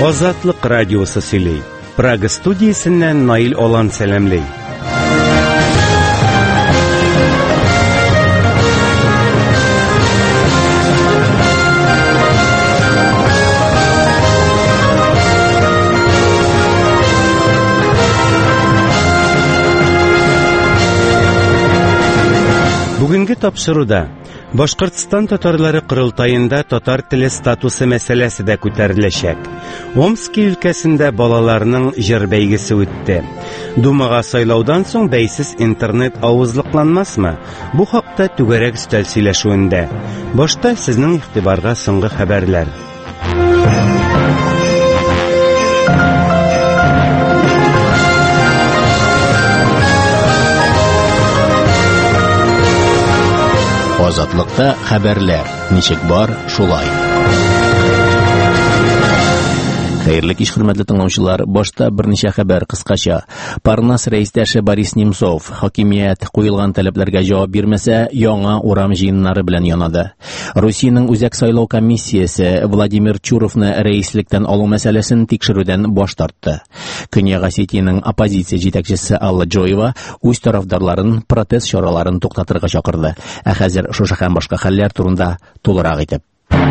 Азатлык радиосы сөйли. Прага студиясеннән Наил Алан сәламлый. Бүгенге тапшыруда Башкортстан татарлары курултайында татар теле статусы мәсьәләсе дә күтәреләчәк. Омский өлкәсендә балаларның җыр бәйгесе үтте. Думага сайлаудан соң бәйсез интернет авызлыкланмасмы? Бу хакта түгәрәк өстәл сөйләшүендә. Башта сезнең игътибарга соңгы хәбәрләр. Азатлыкта хәбәрләр. Ничек бар, шулай. Хәерле кич, хөрмәтле тыңлаучылар. Башта берничә хәбәр кыскача. Парнас рәистәше Борис Немцов хакимият куелган таләпләргә җавап бирмәсә, яңа урам җыеннары белән янады. Русиянең үзәк сайлау комиссиясе Владимир Чуровны рәислектән алу мәсьәләсен тикшерүдән баш тартты. Көньяк Осетиянең оппозиция җитәкчесе Алла Джоева үз тарафдарларын протест чараларын туктатырга чакырды. Ә хәзер шушы һәм башка хәлләр турында тулырак итеп.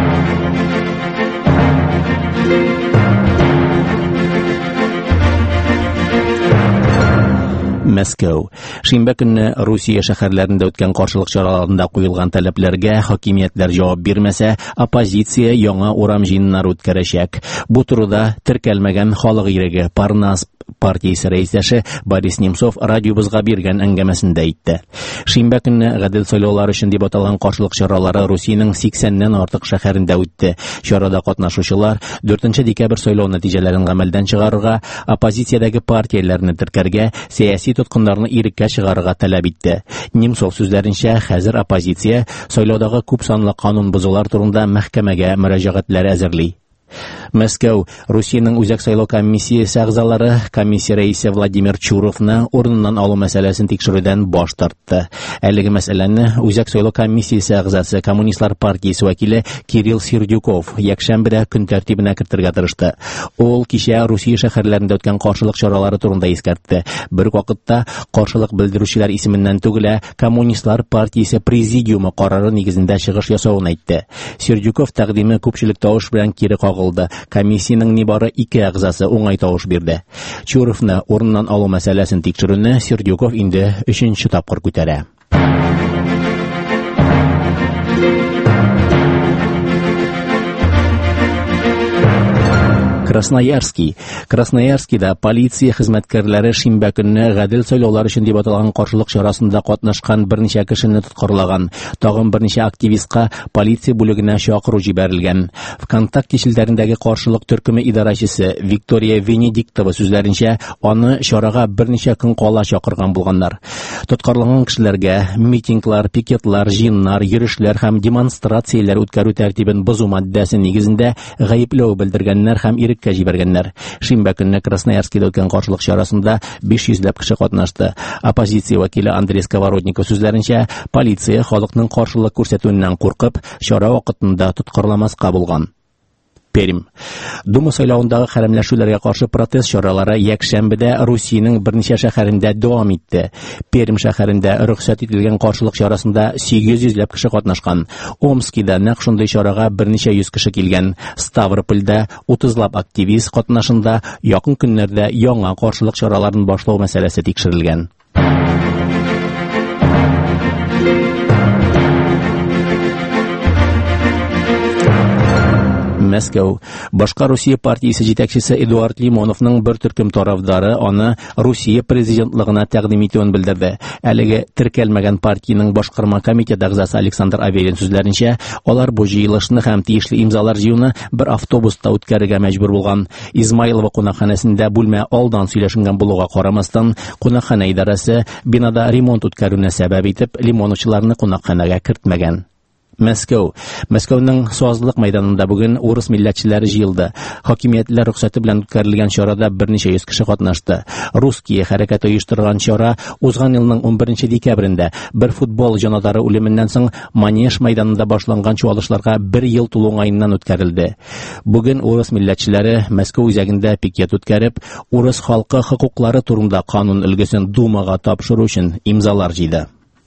Мәскәү. Шимбә көнне Русия шәһәрләрендә үткән каршылык чараларында куелган таләпләргә хакимиятләр җавап бирмәсә, оппозиция яңа урам җыеннары үткәрәчәк. Бу турыда теркәлмәгән халык иреге Парнас партиясе рәисләше Борис Немцов радиобызга биргән әңгәмәсендә әйтте. Шимбә көнне гадел сайлаулар өчен дип аталган каршылык чаралары Русиянең 80ннән артык шәһәрендә үтте. Чарада катнашучылар 4 декабрь сайлау нәтиҗәләрен гамәлдән чыгарырга, оппозициядәге партияләрне теркәргә, сәяси тоткыннарны иреккә чыгарырга таләп итте. Немцов сүзләренчә, хәзер оппозиция сайлаудагы күп санлы канун бозулар турында мәхкәмәгә мөрәҗәгатьләр әзерли. Мәскәү. Русиянең үзәк сайлау комиссиясе әгъзалары комиссия рәисе Владимир Чуровны урыннан алу мәсьәләсен тикшерүдән баш тартты. Әлеге мәсьәләне үзәк сайлау комиссиясе әгъзасы Коммунистлар партиясе вәкиле Кирилл Сердюков якшәмбедә көн тәртибенә кертергә тырышты. Ул кичә Русия шәһәрләрендә үткән каршылык чаралары турында искәртте. Бер вакытта каршылык белдерүчеләр исеменнән түгел, Коммунистлар партиясе президиумы карары нигезендә чыгыш ясавын әйтте. Сердюков тәкъдиме күпчелек тавыш белән кире кагылды. Комиссияның нибары 2 әгъзасы уңай тавыш бирде. Чуровны урыннан алу мәсьәләсен тикшерүне Сердюков инде 3нче тапкыр күтәрә. Красноярскида полиция хезмәткәрләре шимбә көнне гадел сайлаулар өчен дип аталган каршылык чарасында катнашкан берничә кешене тоткарлаган. Тагын берничә активистка полиция бүлегенә чакыру җибәрелгән. ВКонтакте челтәрендәге каршылык төркеме идарәчесе Виктория Венедиктова сүзләренчә, аны чарага берничә көн кала чакырган булганнар. Тоткарлаган кешеләргә митинглар, пикетлар, җыеннар, йөрешләр һәм демонстрацияләр үткәрү тәртибен бозу маддәсе нигезендә гаепләү белдергәннәр һәм иреккә җибәргәннәр. Шимбә көнне Красноярскида үткән каршылык чарасында 500ләп кеше катнашты. Оппозиция вәкиле Андрей Сковородников сүзләренчә, полиция халыкның каршылык күрсәтүеннән куркып, чара вакытында тоткарламаска булган. Пермь. Дума сайлауындагы хәрәмләшүләргә каршы протест чаралары якшәмбедә Русиянең берничә шәһәрендә дәвам итте. Пермь шәһәрендә рөхсәт ителгән каршылык чарасында 800ләп кеше катнашкан. Омскида нәкъ шундый чарага берничә йөз кеше килгән. Ставропольдә 30лап активист катнашында якын көннәрдә яңа каршылык чараларын башлау мәсьәләсе тикшерелгән. Мәскәү. Башка Русия партиясе җитәкчесе Эдуард Лимоновның бер төркем тарафдары аны Русия президентлыгына тәкъдим итүен белдерде. Әлеге теркәлмәгән партияның башкарма комитеты әгъзасы Александр Аверин сүзләренчә, алар бу җыелышны һәм тиешле имзалар җыюны бер автобуста үткәрергә мәҗбүр булган. Измайлова кунакханәсендә бүлмә алдан сөйләшенгән булуга карамастан, кунакханә идарәсе бинада ремонт үткәрүне сәбәп итеп, Лимоновчыларны кунакханәгә кертмәгән. Мәскәү. Мәскәүнең Суазлык мәйданында бүген урыс милләтчеләре җыелды. Хакимиятләр рөхсәте белән үткәрелгән чарада берничә йөз кеше катнашты. Русские хәрәкәте оештырган чара узган елның 11 декабрендә бер футбол җанатары үлеменнән соң Манеж мәйданында башланган чуалышларга 1 ел тулуңайыннан үткәрелде. Бүген урыс милләтчеләре Мәскәү үзәгендә пикет үткәреп, урыс халкы хокуклары турында канун өлгесен Думага тапшыру өчен имзалар җыйды.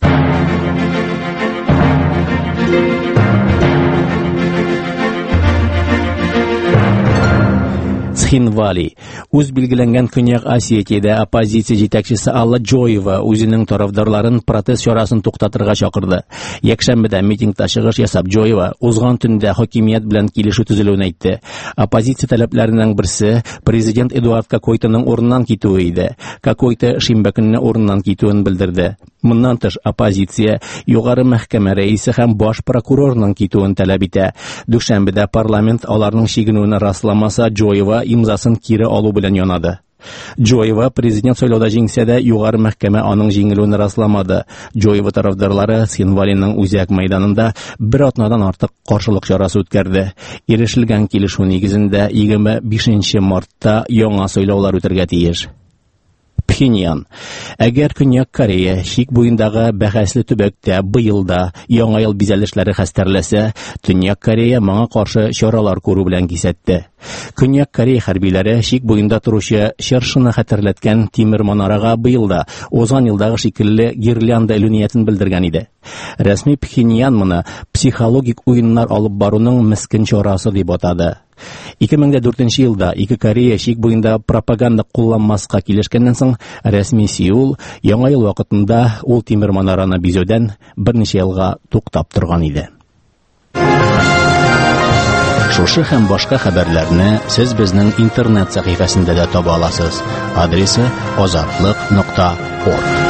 Цхинвали. Үз билгеләнгән Көньяк Осетиядә оппозиция җитәкчесе Алла Джоева үзенең тарафдарларын протест чарасын туктатырга чакырды. Якшәмбедә митингта чыгыш ясап Джоева узган төндә хакимият белән килешү төзелүен әйтте. Оппозиция таләпләреннән берсе президент Эдуард Какойтаның урыннан китүе иде. Какойта шимбә көнне урыннан китүен белдерде. Моннан тыш оппозиция югары мәхкәмә рәисе һәм баш прокурорның китүен таләп итә. Дүшәмбедә парламент аларның чигенүен расламаса, Джоева имзасын кире алу белән янады. Джоева президент сайлауда җиңсә дә югары мәхкәмә аның җиңелүен расламады. Джоева тарафдарлары Цхинвалиның үзәк мәйданында бер атнадан артык каршылык чарасы үткәрде. Ирешелгән килешү нигезендә 25 мартта яңа сайлаулар үтәргә тиеш. Пхеньян. Әгәр Көньяк Корея чик буендагы бәхәсле төбәктә быелда яңа ел бизәлешләре хәстәрләсә, Төньяк Корея моңа каршы чаралар күрү белән кисәтте. Көньяк Корея хәрбиләре чик буенда торучы чыршыны хәтерләткән тимер манарага быелда узган елдагы шикелле гирлянда элү ниятен белдергән иде. Рәсми Пхеньян моны психологик уеннар алып баруның мескен чарасы дип атады. 2004 елда ике Корея чик буенда пропаганда кулланмаска килешкәннән соң рәсми Сеул яңа ел вакытында ул тимер манараны бизәүдән берничә елга туктап торган иде. Шушы һәм башка хәбәрләрне сез безнең интернет сәхифәсендә дә таба аласыз. Адресы ozarlik.org.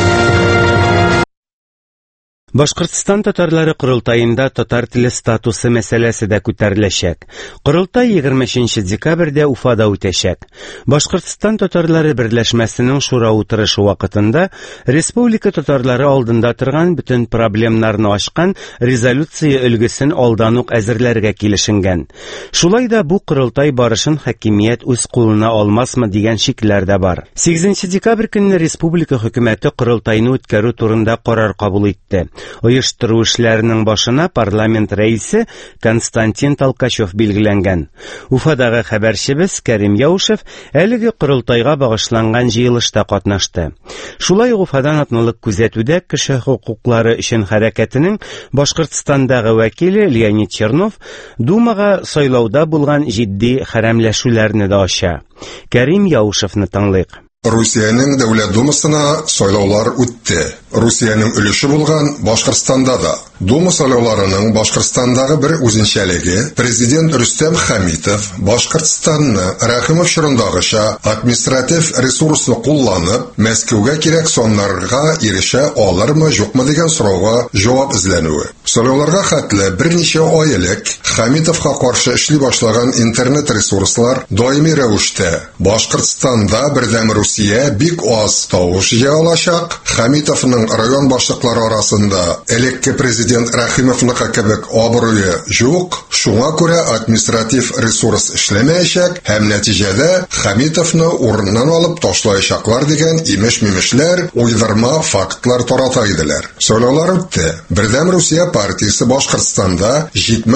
Башкортстан татарлары Курултайында татар теле статусы мәсьәләсе дә күтәреләчәк. Курултай 23 декабрьдә Уфада үтәчәк. Башкортстан татарлары берләшмәсенең шура утырышы вакытында республика татарлары алдында торган бөтен проблемнарны ачкан резолюция өлгесен алдан ук әзерләргә килешенгән. Шулай да бу Курултай барышын хакимият үз кулына алмасмы дигән шикләр дә бар. 8 декабрь көнне республика хөкүмәте Курултайны үткәрү турында карар кабул итте. Оештыру эшләренең башына парламент рәисе Константин Толкачев билгеләнгән. Уфадагы хәбәрчебез Кәрим Яушев әлеге Курултайга багышланган җыелышта катнашты. Шулай Уфадан атналык күзәтүдә кеше хокуклары өчен хәрәкәтенең Башкортстандагы вәкиле Леонид Чернов Думага сайлауда булган җитди хәрәмләшүләрне дә ача. Кәрим Яушевны тыңлыйк. Русиянең Дәүләт Думасына сайлаулар үтте. Русиянең өлеше булган Башкортстанда да. Дума сайлауларының Башкортстандагы бер үзенчәлеге президент Рөстәм Хәмитов Башкортстанны Рәхимов чорындагыча административ ресурсны кулланып, Мәскәүгә кирәк соннарга ирешә алырмы, юкмы дигән сорауга җавап эзләнүе. Сайлауларга хәтле берничә ай элек Хәмитовка каршы эшли башлаган интернет ресурслар даими рәвештә Башкортстанда бердәм Русия бик аз тавыш җыя алачак. Хәмитовның район башлыклары арасында элекке президент Рәхимовныкы кебек абруе юк, шуңа күрә административ ресурс эшләмәячәк һәм нәтиҗәдә Хәмитовны урыннан алып ташлаячаклар дигән имеш-мимешләр, уйдырма фактлар тарата иделәр. Сайлаулар үтте. Бердәм Русия партиясе Башкортстанда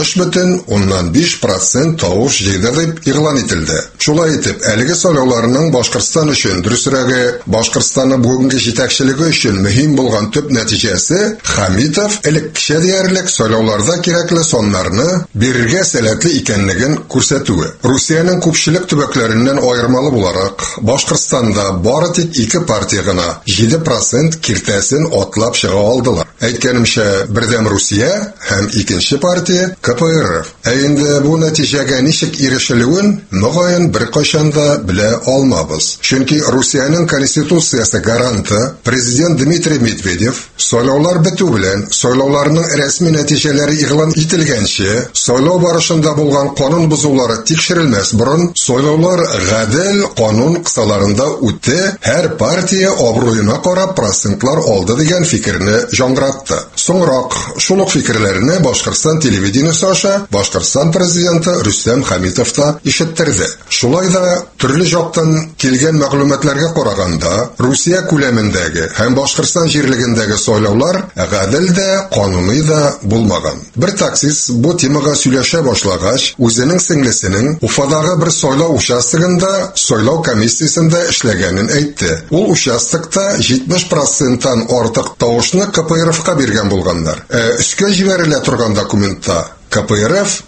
70,5% тавыш җыйды дип игълан ителде. Шулай итеп, әлеге сайлауларның Башкортстан өчен дөресрәге, Башкортстанның бүгенге җитәкчелеге өчен мөһим булган төп нәтиҗәсе Хәмитов элеккечә диярлек сайлауларда кирәкле соннарны бирергә сәләтле икәнлеген күрсәтүе. Русиянең күпчелек төбәкләреннән аермалы буларак, Башкортстанда бары тик 2 партия гына 7% киртәсен атлап чыга алдылар. Әйткәнемчә, Бердәм Русия һәм икенче партия КПРФ. Инде бу нәтиҗәгә ничек ирешелүен мөгаен беркайчан да белә алмабыз. Чөнки Русиянең конституциясе гаранты президент Дмитрий Медведев сайлаулар бетү белән сайлауларның рәсми нәтиҗәләре игълан ителгәнче сайлау барышында булган канун бозулары тикшерелмәс бурын сайлаулар гадел канун кысаларында үтте, һәр партия абруена карап процентлар алды дигән фикерне яңгыратты. Соңрак шул ук фикерләр сүзләрне Башкортстан телевидениесе аша Башкортстан президенты Рөстәм Хәмитов та ишеттерде. Шулай да төрле жактан килгән мәгълүматларга караганда, Русия күләмендәге һәм Башкортстан җирлегендәге сайлаулар гадел дә, кануни да булмаган. Бер таксист бу темага сөйләшә башлагач, үзенең сеңлесенең Уфадагы бер сайлау участогында сайлау комиссиясендә эшләгәнен әйтте. Ул участокта 70%-тан артык тавышны КПРФ-ка биргән булганнар. Өскә җибәрелә торган документта КПРФ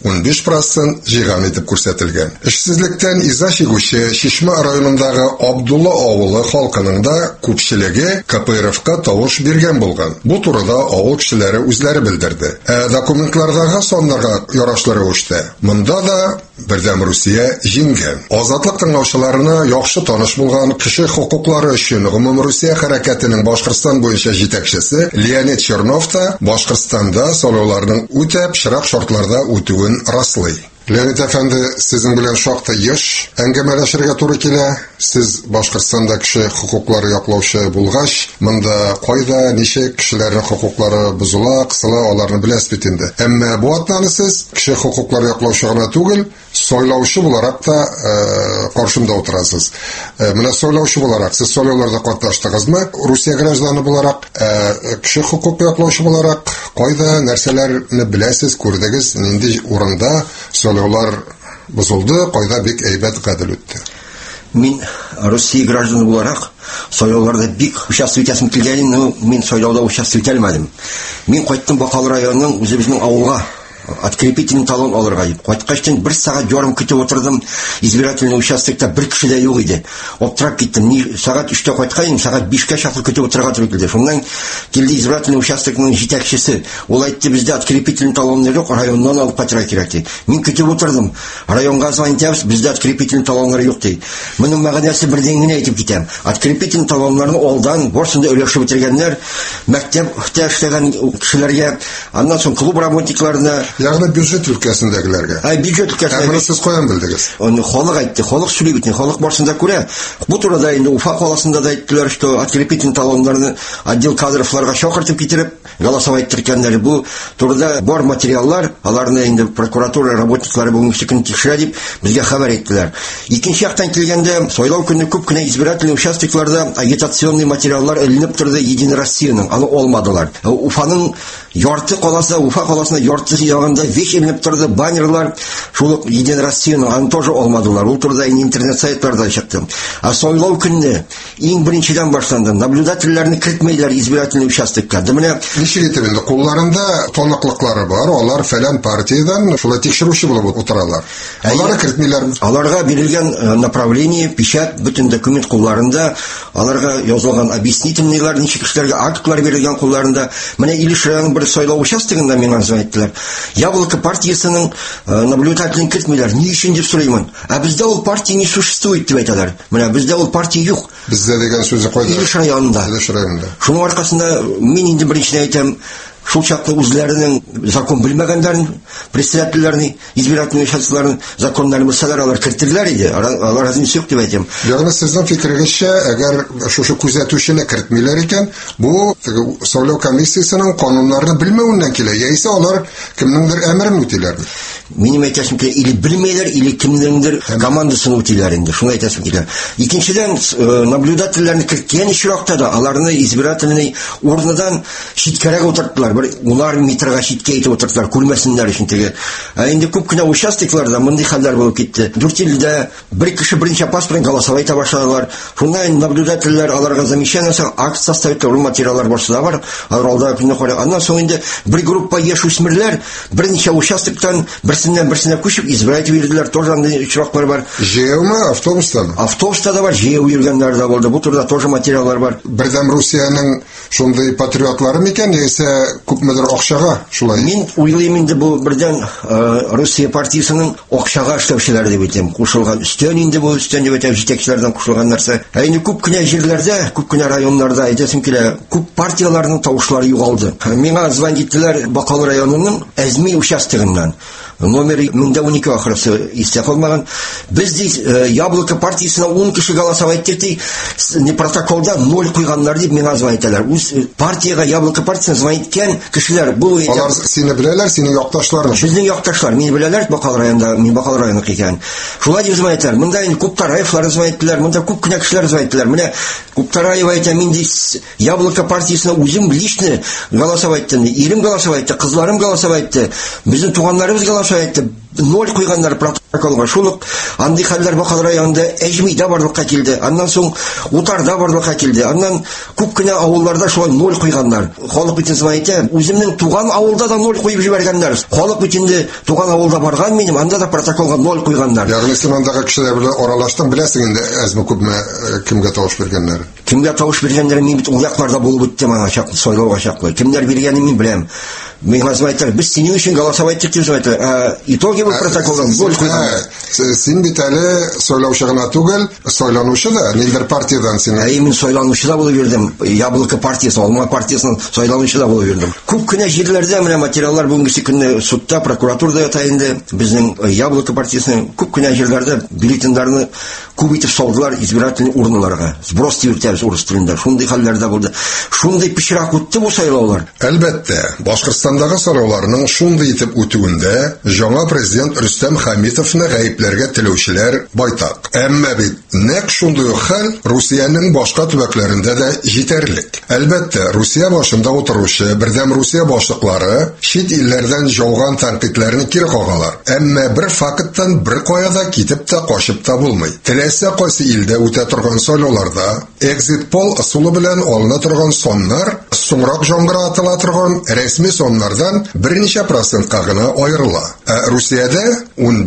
15% җыйган итеп күрсәтелгән. Эшсезлектән иза чигүче Шишмә районындагы Абдулла авылы халкының да күпчелеге КПРФ-ка тавыш биргән булган. Бу турыда авыл кешеләре үзләре белдерде. Документлардагы саннарга ярашлы рәвештә монда да бердәм Русия җиңгән. Азатлык тыңлаучыларына яхшы таныш булган кеше хокуклары өчен Гомум Русия хәрәкәтенең Башкортстан буенча җитәкчесе Леонид Чернов та Башкортстанда сайлауларның үтә пычрак шартларда үтүен раслый. Леонид әфәнде, сезнең белән шактый еш әңгәмәләшергә туры килә. Сез Башкортстанда кеше хокуклары яклаучы булгач, монда кайда, ничек кешеләрнең хокуклары бузыла, кысыла, аларны беләсез бит инде. Әмма бу атнаны сез кеше хокуклары яклаучы гына түгел, сайлаучы буларак та каршымда утырасыз. Менә сайлаучы буларак, сез сайлауларда катнаштыгызмы? Русия гражданы буларак, кеше хокук яклаучы буларак кайда нәрсәләрне беләсез, күрдегез, нинди урында сайлаулар бузылды, кайда бик әйбәт гадел үтте. Мин Россия гражданы буларак сайлауларда бик участвовать итәсем килгән, но мин сайлауда участвовать итә алмадым. Мин кайттым Бакал районының үзебезнең авылга открепительный талон алырга дип. Кайткачтан 1 сагать ярым көтеп утырдым. Избирательный участокта бер кеше дә юк иде. Оптырап киттем. Сагать 3-тә кайткан, сагать 5-кә чаклы көтеп утырга туры килде. Шуннан килде избирательный участокның җитәкчесе. Ул әйтте, бездә открепительный талон юк, районнан алып кайтырга кирәк ди. Мин көтеп утырдым. Районга звонитәбез, бездә открепительный талоннар юк ди. Моның мәгънәсе бердән генә әйтеп китәм. Открепительный талоннарны алдан барсында өләшеп бетергәннәр, мәктәптә эшләгән кешеләргә, аннан соң клуб работникларына, ягъни бюджет өлкәсендәгеләргә. Бюджет өлкәсендәге. Сез каян белдегез? Халык әйтте, халык сөйли бит, халык барсында күрә. Бу турыда инде Уфа каласында да әйттеләр, что открепительный талоннарны отдел кадрларга чакыртып китереп, голосовать иткәннәр. Бу турыда бар материаллар, аларны инде прокуратура работниклары бүгенге көн тикшерә дип безгә хәбәр иттеләр. Икенче яктан килгәндә, сайлау көне күп кенә избирательный участокларда агитационный материаллар эленеп торды Единая Россияның, аны алмадылар. Уфаның ярты каласы, Уфа каласына ярты ягында вещь эленеп торды, баннерлар, шул Единая Россияның, аны тоже алмадылар. Ул турыда интернет сайтларда чыкты. Сайлау көнне иң беренчедән башланды. Наблюдательләрне кертмәйләр избирательный участокка. Менә ничек итеп инде кулларында таныклыклары бар, алар фәлән партиядан шулай тикшерүче булып утыралар. Аларны кертмиләрме? Аларга бирелгән направление, печать, бөтен документ кулларында, аларга язылган объяснительныйлар, ничек эшләргә актлар бирелгән кулларында. Менә Илешрәнең бер сайлау участогында миңа әйттеләр. Яблоко партиясының наблюдателен кертмиләр. Ни өчен дип сорыймын. Бездә ул партия не существует дип әйтәләр. Менә бездә ул партия юк. Бездә дигән сүзе кайда? Илеш районында. Шуның аркасында мин инде беренчедән әйтәм, шул чаклы үзләренең закон белмәгәннәрен, председательләрне, избирательный участокларның законнарын белсәләр, алар кертерләр иде. Алар разница юк дип әйтәм. Ягъни сезнең фикерегезчә, әгәр шушы күзәтүчене кертмиләр икән, бу сайлау комиссиясының кануннарны белмәвеннән килә. Яисә алар кемнеңдер әмерен үтиләрме? Минем әйтәсем килә, или белмәйләр, или кемнеңдер командасын үтиләр инде. Шуны әйтәсем килә. Икенчедән, наблюдательләрне керткән чиракта да аларны избирательный урындан читкәрәк утырттылар. Улар метрга читкә итеп утырттылар, күрмәсеннәр өчен теге. Инде күп кенә участокларда мондый хәлләр булып китте. 4 елда бер кеше беренче паспорт голосовать итә башладылар. Шуннан наблюдательләр аларга замечание акт составить материаллар барсында бар. Аларда кино кара. Аннан соң инде бер группа яшь үсмерләр берничә участоктан берсенә күчеп избирать бирделәр. Тоже андый очраклар бар. Җыелма автобустан. Автобуста да бар, җыелу йөргәннәр дә булды. Бу турыда тоже материаллар бар. Бердәм Русияның шундый патриотлары микән, яисә күпмедер акчага шулай? Мин уйлыйм инде бу бердән Россия партиясының акчага эшләүчеләре дип әйтәм. Кушылган өстән инде бу өстән дип әйтәм, җитәкчеләрдән кушылган нәрсә. Инде күп кенә җирләрдә, күп кенә районнарда әйтәсем килә, күп партияларның тавышлары югалды. Миңа звонит иттеләр Бакал районының Әзми участогыннан. номер 1012 ахырсы истә калмаган. Без Яблоко партиясына 10 кеше голосовать итте, не протоколда 0 куйганнар дип миңа звонить итәләр. Үз партияга Яблоко партиясына звонить иткән кешеләр бу алар сине беләләр, синең якташларың. Безнең якташлар, мине беләләр, Бакал районында, мин Бакал районы икән. Шулай дип звонить итәләр. Монда инде күп Тараевлар звонить итәләр, монда күп кенә кешеләр звонить итәләр. Менә күп Тараева әйтә, мин Яблоко партиясына үзем лично голосовать иттем. Ирем голосовать итте, кызларым голосовать итте. Безнең туганнарыбыз голосовать итте. 0 куйганнар протоколга. Шулык андый хәлләр Бакал районында Әҗмидә барлыкка килде. Аннан соң Утарда барлыкка килде. Аннан күп кенә авылларда шулай 0 куйганнар. Халык бит әйтә, үземнең туган авылда да 0 куйып җибәргәннәр. Халык бит инде туган авылда барган минем, анда да протоколга 0 куйганнар. Ягъни син андагы кешеләр белән аралаштың, беләсең инде әзме күпме кемгә тавыш биргәннәр. Кемгә тавыш биргәннәр, мин бит ул якларда булып үттем аңа чаклы, сайлауга чаклы. Кемнәр биргәнен мин беләм. Миңа звонить, без синең өчен голосовать итеп звонить. Итоги бу протоколдан 0 куйганнар. Син бит әле сайлаучы гына түгел, сайланучы да, ниндер партиядан син? Мин сайланучы да булып йөрдем. Яблоко партиясы, Алма партиясының сайланучы да булып йөрдем. Күп кенә җирләрдә менә материаллар бүгенге көнне судта, прокуратурада ята инде. Безнең Яблоко партиясының күп кенә җирләрдә бюллетеньләрне күп итеп салдылар избирательный урыннарга. Сброс дип урыс телендә. Шундый хәлләрдә булды. Шундый пичрак үтте бу сайлаулар. Әлбәттә, Башкортстандагы сайлауларның шундый итеп үтүендә жаңа президент Рөстәм Хәмитовны гаепләргә теләүчеләр байтак. Әмма бит нәкъ шундый хәл Русиянең башка төбәкләрендә дә җитәрлек. Әлбәттә, Русия башында утыручы бердәм Русия башлыклары чит илләрдән жауган тәнкыйтьләрне кире кагалар. Әмма бер факттан бер каяда китеп тә качып та булмый. Теләсә кайсы илдә үтә торган сайлауларда экзит пол ысулы белән алына торган соннар соңрак җанга атыла торган рәсми соннардан берничә процентка гына аерыла. Русиядә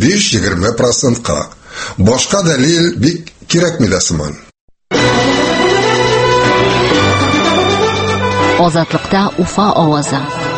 15-20%. Башка дәлил бик кирәкми дә сыман. Азатлыкта Уфа авазы.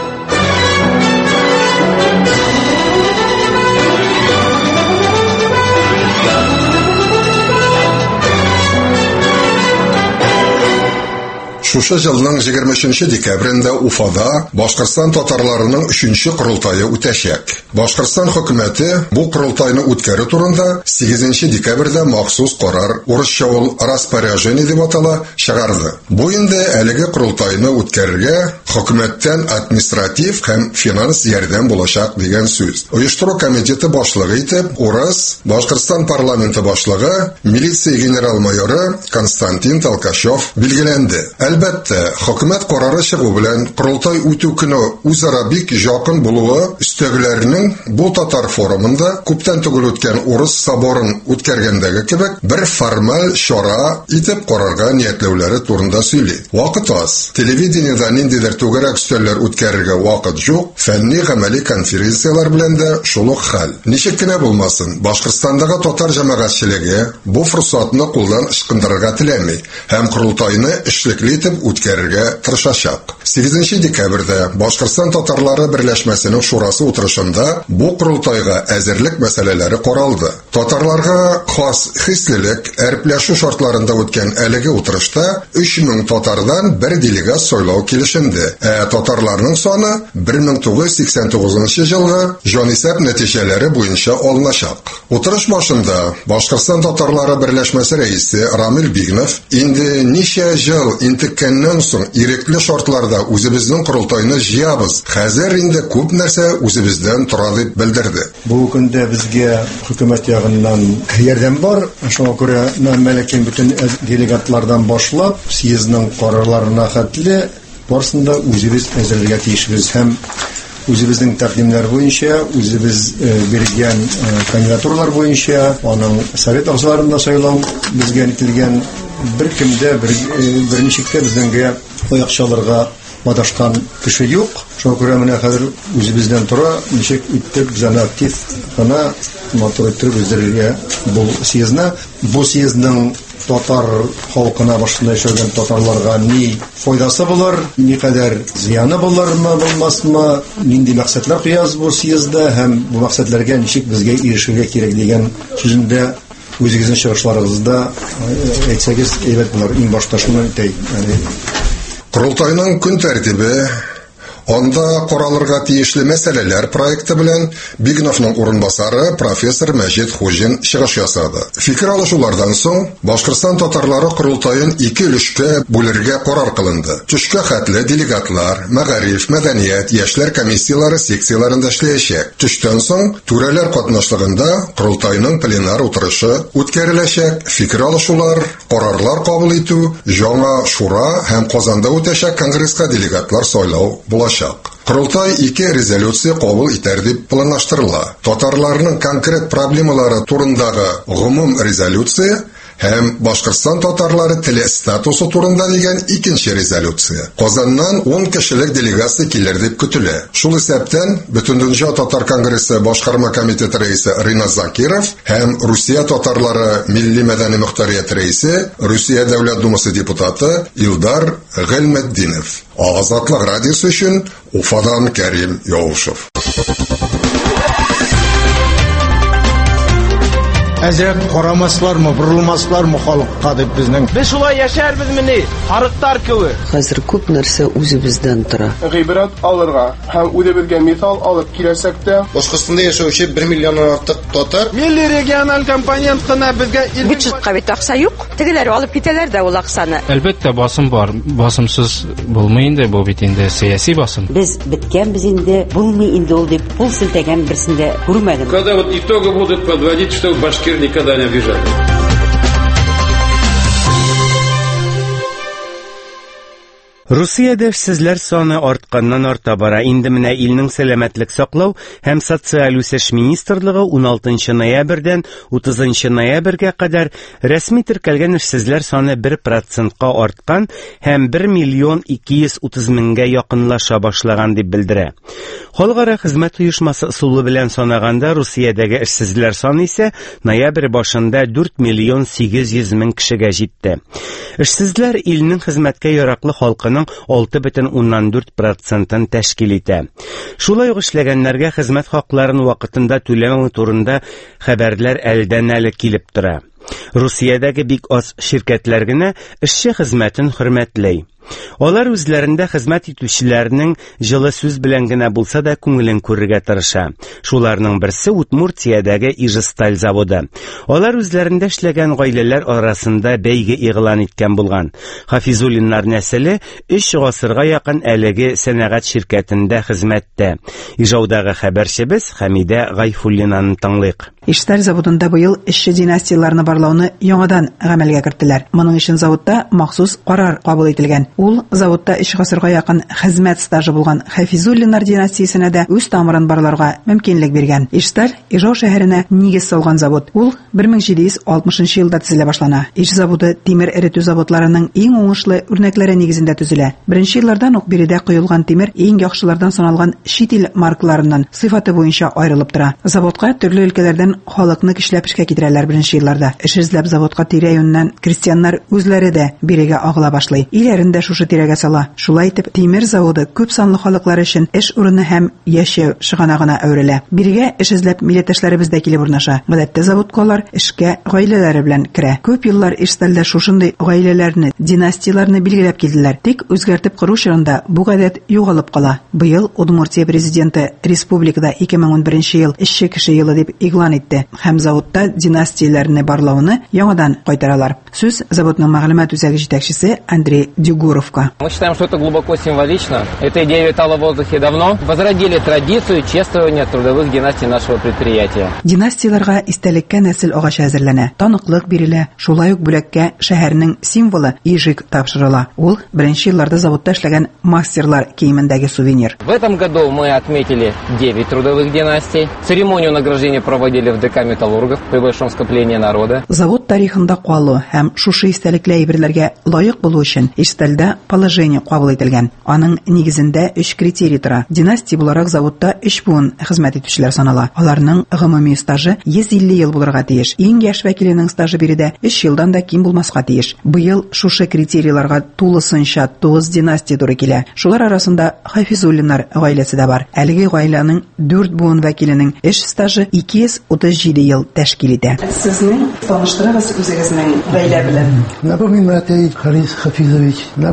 Шушы елның 23 декабрендә Уфада Башкортстан татарларының 3нче курултайы үтәчәк. Башкортстан хөкүмәте бу курултайны үткәрү турында 8 декабрьдә махсус карар, урысча ул распоряжение дип атала, чыгарды. Бу инде әлеге курултайны үткәрергә хөкүмәттән административ һәм финанс ярдәм булачак дигән сүз. Оештыру комитеты башлыгы итеп урыс Башкортстан парламенты башлыгы милиция генерал-майоры Константин Толкачев билгеләнде. Әлбәттә, хөкүмәт карары чыгу белән курултай үтү көне үзара бик якын булуы өстәгеләрнең бу татар форумында күптән түгел үткән урыс соборын үткәргәндәге кебек бер формаль чара итеп карарга ниятләүләре турында сөйли. Вакыт аз. Телевидениедә ниндидер түгәрәк өстәлләр үткәрергә вакыт юк. Фәнни-гамәли конференциялар белән дә шул ук хәл. Ничек кенә булмасын, Башкортстандагы татар җәмәгатьчелеге бу форсатны кулдан ычкындырырга теләми һәм курултайны эшлекле үткәрергә тырышачак. 8 декабрьдә Башкортстан татарлары берләшмәсенең шурасы утырышында бу курултайга әзерлек мәсьәләләре каралды. Татарларга хас хислелек, әрпләшү шартларында үткән әлеге утырышта 3000 татардан бер делегат сайлау килешенде. Татарларның саны 1989 елгы җанисәп нәтиҗәләре буенча алыначак. Утырыш башында Башкортстан татарлары берләшмәсе рәисе Рамил Бигнов инде ничә ел интеккәннән соң ирекле шартларда үзебезнең курултайны җыябыз. Хәзер инде күп нәрсә үзебездән тора дип белдерде. Бу көндә безгә хөкүмәт ягыннан ярдәм бар. Шуңа күрә мәмләкәт бүтән делегатлардан башлап съездның карарларына хәтле барсында үзебез әзерләргә тиешбез һәм үзебезнең тәкъдимнәр буенча, үзебез биргән кандидатуралар буенча, аның совет әгъзаларында сайлау безгә килгән беркемдә берничеккә безгә аяк чалырга мадашкан кеше юк. Шуңа күрә менә хәзер үзебездән тора, ничек итеп безне актив гына мотор итеп үзләргә бу съездны, бу съездның татар халкына башында яшәгән татарларга ни файдасы булыр, ни кадәр зыяны булырмы, булмасмы, нинди максатлар куябыз бу съездда һәм бу максатларга ничек безгә ирешергә кирәк дигән сүзендә үзегезнең чыгышларыгызда әйтсәгез әйбәт булыр. Иң башта шуны әйтәй. Курултайның көн тәртибе Анда каралырга тиешле мәсьәләләр проекты белән Бигновның урынбасары профессор Мәҗит Хуҗин чыгыш ясады. Фикер алышулардан соң Башкортстан татарлары курултайын 2 өлешкә бүләргә карар кылынды. Төшкә хәтле делегатлар, мәгариф, мәдәният, яшьләр комиссияләре секцияләрендә эшләячәк. Төштән соң түрәләр катнашлыгында курултайның пленар утырышы үткәреләчәк. Фикер алышулар, карарлар кабул итү, яңа шура һәм Казанда үтәчәк конгресска делегатлар сайлау булачак. Курултай 2 резолюция кабул итәр дип планлаштырыла. Татарларның конкрет проблемалары турындагы гомум резолюция һәм Башкортстан татарлары теле статусы турында дигән 2нче резолюция. Казаннан 10 кешелек делегация килер дип көтелә. Шул исәптән Бөтендөнья татар конгрессы башкарма комитеты рәисе Ринат Закиров һәм Русия татарлары милли мәдәни мөхтәрият рәисе, Русия дәүләт думасы депутаты Илдар Гыйлметдинов. Азатлык радиосы өчен Уфадан Кәрим Яушев. Әзрәк карамаслармы, бурылмаслармы халыкка дип безнең. Без шулай яшәрбезмени? Харыктар кеби. Хәзер күп нәрсә үзебездән тора. Гыйбрәт алырга һәм үзебезгә мисал алып киләсәк тә, Башкортстанда яшәүче 1 миллионнан артык татар милли региональ компонент кына безгә бюджетка бит акча юк. Тегеләр алып китәләр дә ул акчаны. Әлбәттә басым бар. Басымсыз булмый инде, бу бит инде сиясәт басым. Без биткәнбез инде, булмый инде ул дип пул селтәгән берсендә күрмәдем. Когда вот итоги будут подводить, что Башкир никогда не обижали. Русиядә эшсезләр саны артканнан арта бара. Инде менә илнең сәламәтлек саклау һәм социаль үсеш министрлыгы 16 ноябрьдән 30 ноябрьгә кадәр рәсми теркәлгән эшсезләр саны 1%-ка арткан һәм 1,230,000-гә якынлаша башлаган дип белдерә. Халыкара хезмәт оешмасы ысулы белән санаганда Русиядәге эшсезләр саны исә ноябрь башында 4,800,000 кешегә җитте. Эшсезләр илнең хезмәткә яраклы халкының 6,4% тәшкил итә. Шулай ук эшләгәннәргә хезмәт хакларын вакытында түләмәү турында хәбәрләр әлдән-әле килеп тора. Русиядәге бик аз şirketләр генә эшче хезмәтен хөрмәтләй. Алар үзләрендә хезмәт итүчеләрнең җылы сүз белән генә булса да күңелен күрергә тырыша. Шуларның берсе Удмуртиядәге Ижсталь заводы. Алар үзләрендә эшләгән гаиләләр арасында бәйге игълан иткән булган. Хафизуллиннар нәселе 3 гасырга якын әлеге сәнәгать şirketендә хезмәттә. Ижаудагы хәбәрчебез Хәмидә Гайфуллинаны тыңлыйк. Ижсталь заводында быел эшче династияларны барлауны яңадан гамәлгә кертеләр. Моның өчен заводта махсус карар кабул ителгән. Ул заводта 3 гасырга якын хезмәт стажы булган Хафизуллиннар династиясенә дә үз тамырын барларга мөмкинлек биргән. Ижсталь Ижау шәһәренә нигез салган завод. Ул 1760 елда төзелә башлана. Иж заводы тимер эретү заводларының иң уңышлы үрнәкләре нигезендә төзелә. Беренче еллардан ук биредә коелган тимер иң яхшылардан саналган чит ил маркаларыннан сыйфаты буенча аерылып тора. Заводка төрле өлкәләрдән халыкны кишләп эшкә китерәләр беренче елларда. Эш эзләп заводка тирә-юньнән крестьяннар үзләре дә бирегә агыла башлый. Иләрендә шушы тирәгә сала. Шулай итеп, тимер заводы күп санлы халыклар өчен эш урыны һәм яшәү шыганагына әверелә. Бирегә эш эзләп милләттәшләребез дә килеп урнаша. Гадәттә заводкалар эшкә гаиләләре белән керә. Күп еллар Ижстальдә шушындый гаиләләрне, династияларны билгеләп килделәр. Тик үзгәртеп кору чорында бу гадәт югалып кала. Быел Удмуртия президенты республикада 2011 ел эшче кеше елы дип игълан итте. Һәм заводта династияләрне барлауны яңадан кайтаралар. Сүз заводның мәгълүмат үзәге җитәкчесе Андрей Дюгуровка. Мы считаем, что это глубоко символично. Эта идея витала в воздухе давно. Возродили традицию чествования трудовых династий нашего предприятия. Династияларга истәлеккә нәсел агачы әзерләнә. Таныклык бирелә. Шулай ук бүләккә шәһәрнең символы ижик тапшырыла. Ул беренче елларда заводта эшләгән мастерлар киемендәге сувенир. В этом году мы отметили 9 трудовых династий. Церемонию награждения проводили в ДК металлургов при большом скоплении народа. Завод тарихында калу һәм шушы истәлекле әйберләргә лаек булу өчен Ижстальдә положение кабул ителгән. Аның нигезендә 3 критерий тора. Династия буларак заводта 3 буын хезмәт итүчеләр санала. Аларның гомуми стажы 150 ел булырга тиеш. Иң яшь вәкиленең стажы биредә 3 елдан да ким булмаска тиеш. Быел шушы критерийларга тулысынча 9 династия туры килә. Шулар арасында Хафизуллиннар гаиләсе дә бар. Әлеге гаиләнең 4 буын вәкиленең эш стажы 237 ел тәшкил итә. Сезнең таныштырыгыз үзегезнең гаилә белән. Напомню, Матей Харис Хафизович,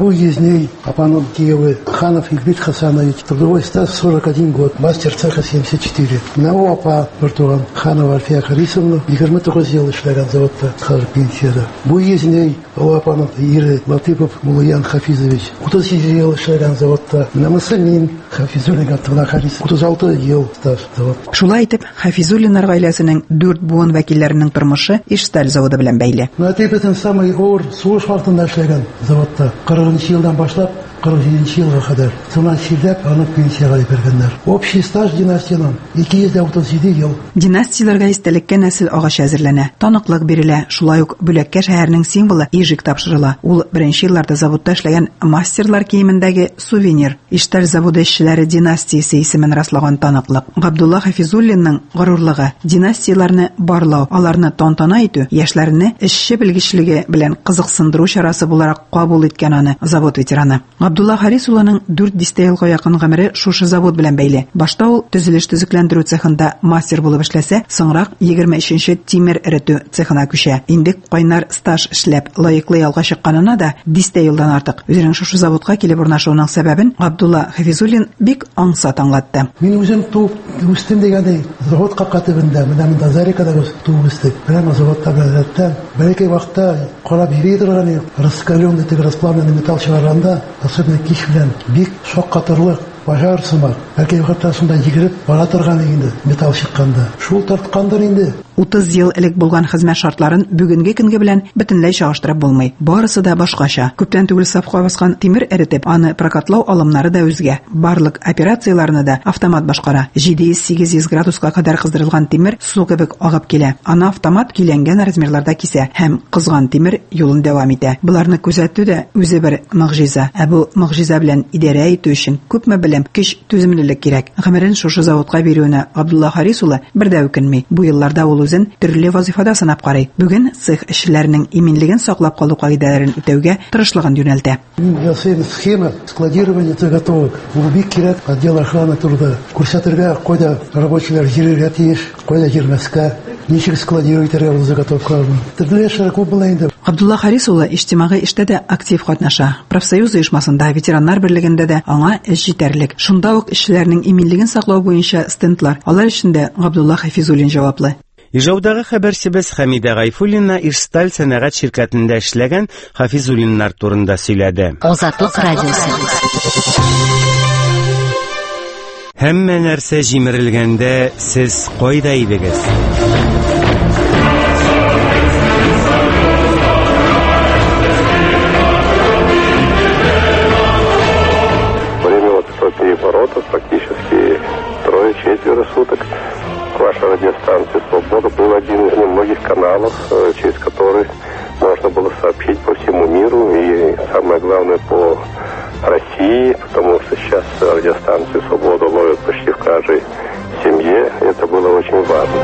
Абу Езней, Апанов Киевы, Ханов Игбит Хасанович, трудовой стаж 41 год, мастер цеха 74. Нау апа Бартуган, Ханова Альфия Харисовна, 29 жыл эшләгән заводта, хәзер пенсияда. Бу Езней, Апанов Иры Латыпов Мулуян Хафизович, 37 жыл эшләгән заводта. Намысы мин Хафизуллин Габдулла Харис, 36 жыл стаж завод. Шулай итеп, Хафизуллиннар гаиләсенең 4 буын вәкилләренең тормышы Ишталь заводы белән бәйле. Латыповның самый авыр сугыш вакытында эшләгән заводта 40 елдан башлап 47 елга кадәр. Соннан силдәп аны пенсияга бергәннәр. Общий стаж династияның 237 ел. Династияларга истәлеккә нәсел агачы әзерләнә. Таныклык бирелә. Шулай ук Бүләккә шәһәренең символы Ижик тапшырыла. Ул беренче елларда заводта эшләгән мастерлар киемендәге сувенир. Ишталь заводы эшчеләре династиясе исемен раслаган таныклык. Габдулла Хафизуллинның горурлыгы, династияларны барлау, аларны тантана итү, яшьләрне эшче белгечлеге белән кызыксындыру чарасы буларак кабул иткән аны завод ветераны. Габдулла Харис улының 4 елга якын гомере шушы завод белән бәйле. Башта ул төзелеш төзекләндерү цехында мастер булып эшләсә, соңрак 23-нче тимер эретү цехына күчә. Инде кайнар стаж эшләп, лаеклы ялга чыкканына да 10 елдан артык. Үзенең шушы заводка килеп урнашуының сәбәбен Габдулла Хафизуллин бик аңсат аңлатты. Мин үзем туып үстем дигәндәй, завод капка төбендә, менә монда Зарикада туып үстек. Прямо заводта беләттән, бәлки вакытта карап йөри торган, раскаленный расплавленный металл чыгарганда, особенно кич белән бик шок катырлык пожар сымак. Бәлки вакытта шунда йөгереп бара торган инде металл чыкканда. Шул тарткандыр инде. 30 ел элек булган хезмәт шартларын бүгенге көнгә белән бөтенләй чагыштырып булмый. Барысы да башкача. Күптән түгел сафка баскан тимер эретеп, аны прокатлау алымнары да үзгә. Барлык операцияларны да автомат башкара. 700-800 градуска кадәр кыздырылган тимер су кебек агып килә. Аны автомат киләнгән размерларда кисә һәм кызган тимер юлын дәвам итә. Буларны күзәтү дә үзе бер мөгъҗиза. Бу мөгъҗиза белән идарә итү өчен күпме белем, көч, түземлелек кирәк. Гомерен шушы заводка бирүенә Габдулла Харис улы бер дә үкенми. Бу елларда ул үзен төрле вазифада санап карый. Бүген цех эшчеләренең иминлеген саклап калу кагыйдәләрен үтәүгә тырышлыгын юнәлтә. Ясыйм схема складирования заготовок. Бу бик кирәк отдел охраны турында. Күрсәтергә кайда рабочийлар йөрергә тиеш, кайда йөрмәскә, ничек складировать итәргә ул заготовкаларны. Төрле эшләр күп була инде. Габдулла Харис улы иҗтимагый эштә дә актив катнаша. Профсоюз оешмасында, ветераннар берлегендә дә аңа эш җитәрлек. Шунда ук эшчеләрнең иминлеген саклау буенча стендлар. Алар эчендә Габдулла Хафизуллин җаваплы. Ижаудагы хәбәрчебез Хәмидә Гайфуллина Ишталь сәнәгать ширкәтендә эшләгән Хафизуллиннар турында сөйләде. Азатлык радиосы. Һәммә нәрсә җимерелгәндә сез кайда идегез? Время вот переворота практически 3-4 суток. Ваша радиостанция «Свобода» был один из немногих каналов, через который можно было сообщить по всему миру и, самое главное, по России, потому что сейчас радиостанцию «Свобода» ловят почти в каждой семье. Это было очень важно.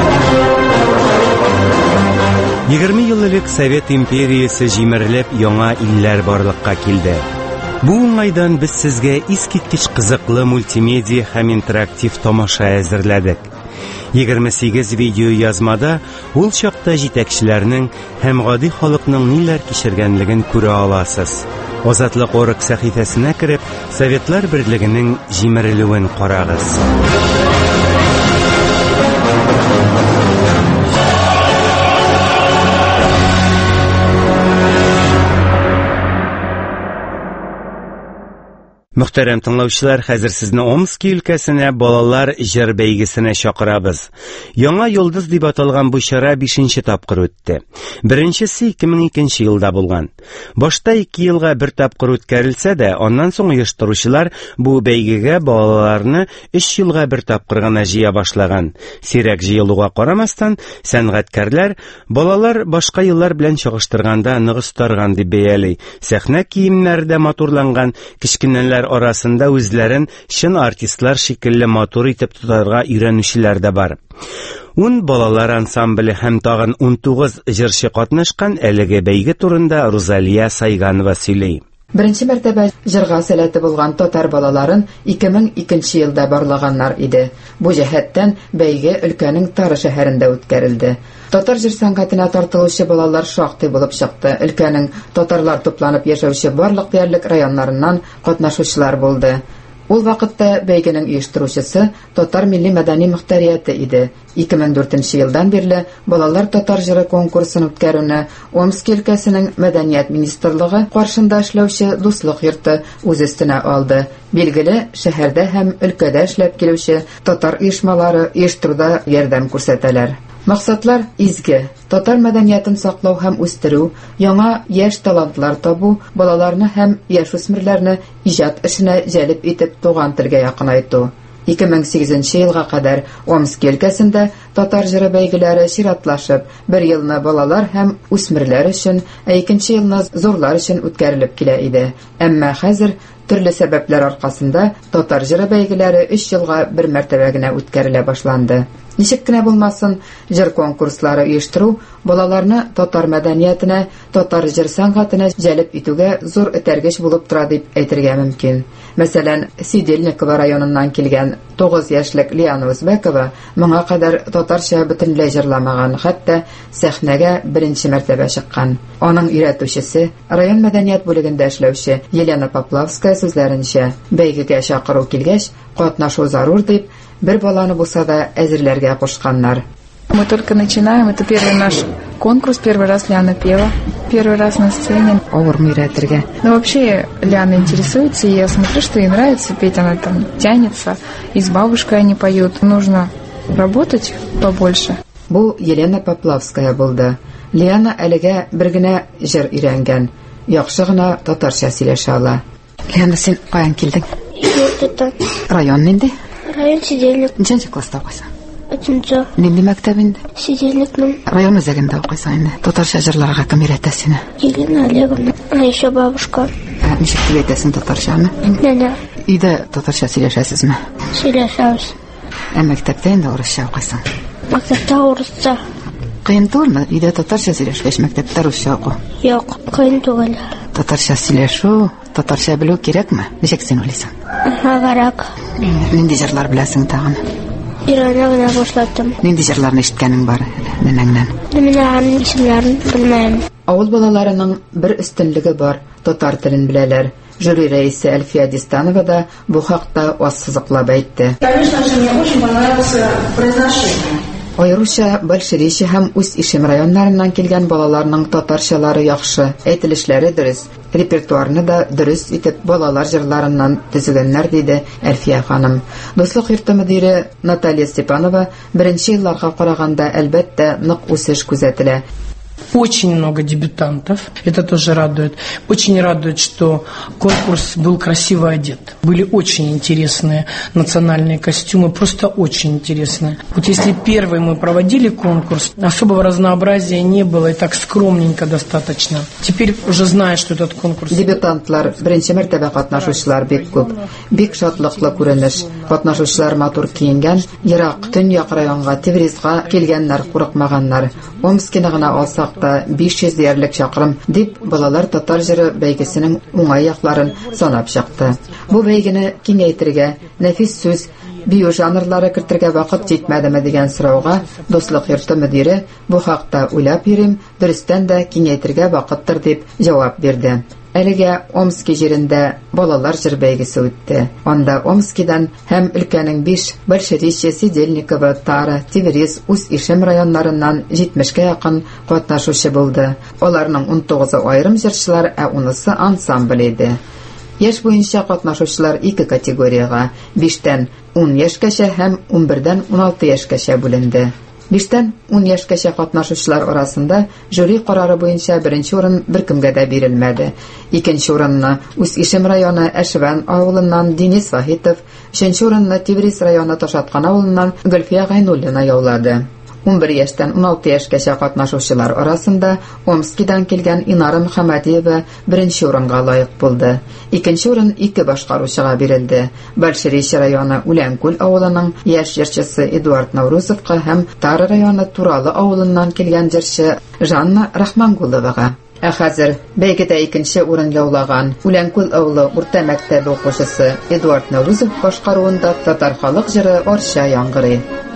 20 ел элек Совет империясе җимерелеп, яңа илләр барлыкка килде. Бу уңайдан без сезгә искиткеч кызыклы мультимедия һәм интерактив тамаша әзерләдек. 28 видео язмада ул чакта җитәкчеләрнең һәм гади халыкның ниләр кичергәнлеген күрә аласыз. Азатлык орык сәхифәсенә кереп, Советлар берлегенең җимерелүен карагыз. Мөхтәрәм тыңлаучылар, хәзер сезне Омск өлкәсенә балалар җыр бәйгесенә чакырабыз. Яңа йолдыз дип аталган бу чара 5нче тапкыр үтте. Беренчесе 2002 елда булган. Башта 2 елга бер тапкыр үткәрелсә дә, аннан соң оештыручылар бу бәйгегә балаларны 3 елга бер тапкыр гына җыя башлаган. Сирәк җыелуга карамастан, сәнгатькәрләр балалар башка еллар белән чагыштырганда ныгыз тарган дип бәяли. Сәхнә киемнәре дә матурланган, кичкенәләр арасында үзләрен чын артистлар шикелле матур итеп тотарга өйрәнүчеләр дә бар. 10 балалар ансамбле һәм тагын 19 җырчы катнашкан әлеге бәйге турында Розалия Сайганова сөйли. Беренче мәртәбә җырга сәләте булган татар балаларын 2002 елда барлаганнар иде. Бу җәһәттән бәйге өлкәнең Тары шәһәрендә үткәрелде. Татар җыр сәнгатенә тартылучы балалар шактый булып чыкты. Өлкәнең татарлар тупланып яшәүче барлык диярлек районнарыннан катнашучылар булды. Ул вакытта бәйгенең оештыручысы Татар милли мәдәни мөхтәрияте иде. 2004 елдан бирле балалар татар җыры конкурсын үткәрүне Омск өлкәсенең мәдәният министрлыгы каршында эшләүче Дуслык йорты үз өстенә алды. Билгеле, шәһәрдә һәм өлкәдә эшләп килүче татар оешмалары оештыруда ярдәм күрсәтәләр. Максатлар изге: татар мәдәниятен саклау һәм үстерү, яңа яшь талантлар табу, балаларны һәм яшүсмерләрне иҗат эшенә җәлеп итеп туган телгә якынайту. 2008 елга кадәр Омск өлкәсендә татар җыры бәйгеләре чиратлашып, бер елны балалар һәм үсмерләр өчен, икенче елны зурлар өчен үткәрелеп килә иде. Әмма хәзер төрле сәбәпләр аркасында татар җыры бәйгеләре 3 елга бер мәртәбә генә үткәрелә башланды. Ничек кенә булмасын, җыр конкурслары оештыру балаларны татар мәдәниятенә, татар җыр сәнгатенә җәлеп итүгә зур этәргеч булып тора дип әйтергә мөмкин. Мәсәлән, Сидельниково районыннан килгән 9 яшьлек Лиана Үзбәкова моңа кадәр татарча бөтенләй җырламаган, хәтта сәхнәгә беренче мәртәбә чыккан. Аның өйрәтүчесе, район мәдәният бүлегендә эшләүче Елена Поплавская сүзләренчә, бәйгегә чакыру килгәч, катнашу зарур дип, бер баланы булса да әзерләргә кушканнар. Мы только начинаем, это первый наш конкурс, первый раз Ляна пела, первый раз на сцене. Но вообще Ляна интересуется, и я смотрю, что ей нравится петь, она там тянется, и с бабушкой они поют. Нужно работать побольше. Бу Елена Поплавская булды. Ляна әлегә бер генә җыр өйрәнгән, яхшы гына татарча сөйләшә ала. Ляна, син каян килдең? Йортыдан. Район нинди? Район Сидельник. Ничәнче класста укыйсың? 3-нче. Нинди мәктәбендә? Сидельникның. Район үзәгендә укыйсың инде. Татарча җырларга кем өйрәтә сине? Елена Олеговна. А еще бабушка. Ничек сөйләтәсең татарчаны? Нәнә. Өйдә татарча сөйләшәсезме? Сөйләшәбез. Ә мәктәптә инде урысча укыйсың? Мәктәптә урысча. Кыен түгелме? Өйдә татарча сөйләшкәч, мәктәптә русча уку? Юк, кыен түгел. Татарча сөйләшү, татарча белү кирәкме? Ничек син уйлыйсың? Кирәк. Нинди җырлар беләсең тагын? Өйрәнә генә башладым. Нинди җырларны ишеткәнең бар нәнәңнән? Менә исемнәрен белмәйм. Авыл балаларының бер өстенлеге бар: татар телен беләләр. Жюри рәисе Әлфия Дистанова да бу хакта ассызыклап әйтте. Конечно же, мне очень понравился произношение. Айруча, Большеречи һәм үз ишем районнарыннан килгән балаларның татарчалары яхшы, әйтелешләре дөрес, репертуарны да дөрес итеп балалар җырларыннан төзегәннәр, диде Әлфия ханым. Дуслык йорты мөдире Наталья Степанова беренче елларга караганда әлбәттә нык үсеш күзәтелә. Очень много дебютантов, это тоже радует. Очень радует, что конкурс был красиво одет. Были очень интересные национальные костюмы, просто очень интересные. Вот если первый мы проводили конкурс, особого разнообразия не было, и так скромненько достаточно. Теперь уже знаю, что этот конкурс... Дебютантлар, беренче мәртәбә катнашучылар бик күп. Бик шатлыклы күренеш. Катнашучылар матур киенгән, ерак төньяк районга, Тевризга килгәннәр курыкмаганнар. Омскины гына алсак 500 диярлек чакрым дип балалар татар җыры бәйгесенең уңай якларын санап чыкты. Бу бәйгене киңәйтергә, нәфис сүз, бию жанрлары кертергә вакыт җитмәдеме дигән сорауга Дуслык йорты мөдире бу хакта уйлап йөрим, дөрестән дә киңәйтергә вакыттыр дип җавап бирде. Әлегә Омски җирендә балалар җыр бәйгесе үтте. Анда Омскидан һәм өлкәнең 5 Большеречи, Сидельниково, Тара, Тевриз, үз ишем районнарыннан 70-кә якын катнашучы булды. Аларның 19-ы аерым җырчылар, ә 10-сы ансамбль иде. Яшь буенча катнашучылар 2 категорияга, 5-тән 10 яшькәчә һәм 11-дән 16 яшькәчә бүленде. 5-тән 10 яшькәчә катнашучылар арасында жюри карары буенча беренче урын беркемгә дә бирелмәде. Икенче урынны үз ишем районы Әшвән авылыннан Денис Вахитов, 3нче урынны Тевриз районы Ташаткан авылыннан Гөлфия Гайнуллина яулады. 11 яшьтән 16 яшькәчә катнашучылар арасында Омскидан килгән Инара Мөхәммәдиева беренче урынга лаек булды. Икенче урын 2 башкаручыга бирелде. Большеречи районы Үләнкүл авылының яшь җырчысы Эдуард Наурузовка һәм Тары районы Туралы авылыннан килгән җырчы Жанна Рахмангуловага. Хәзер бәйгедә икенче урын яулаган Үләнкүл авылы урта мәктәбе укучысы Эдуард Наврузов башкаруында татар халык җыры Арча яңгырый.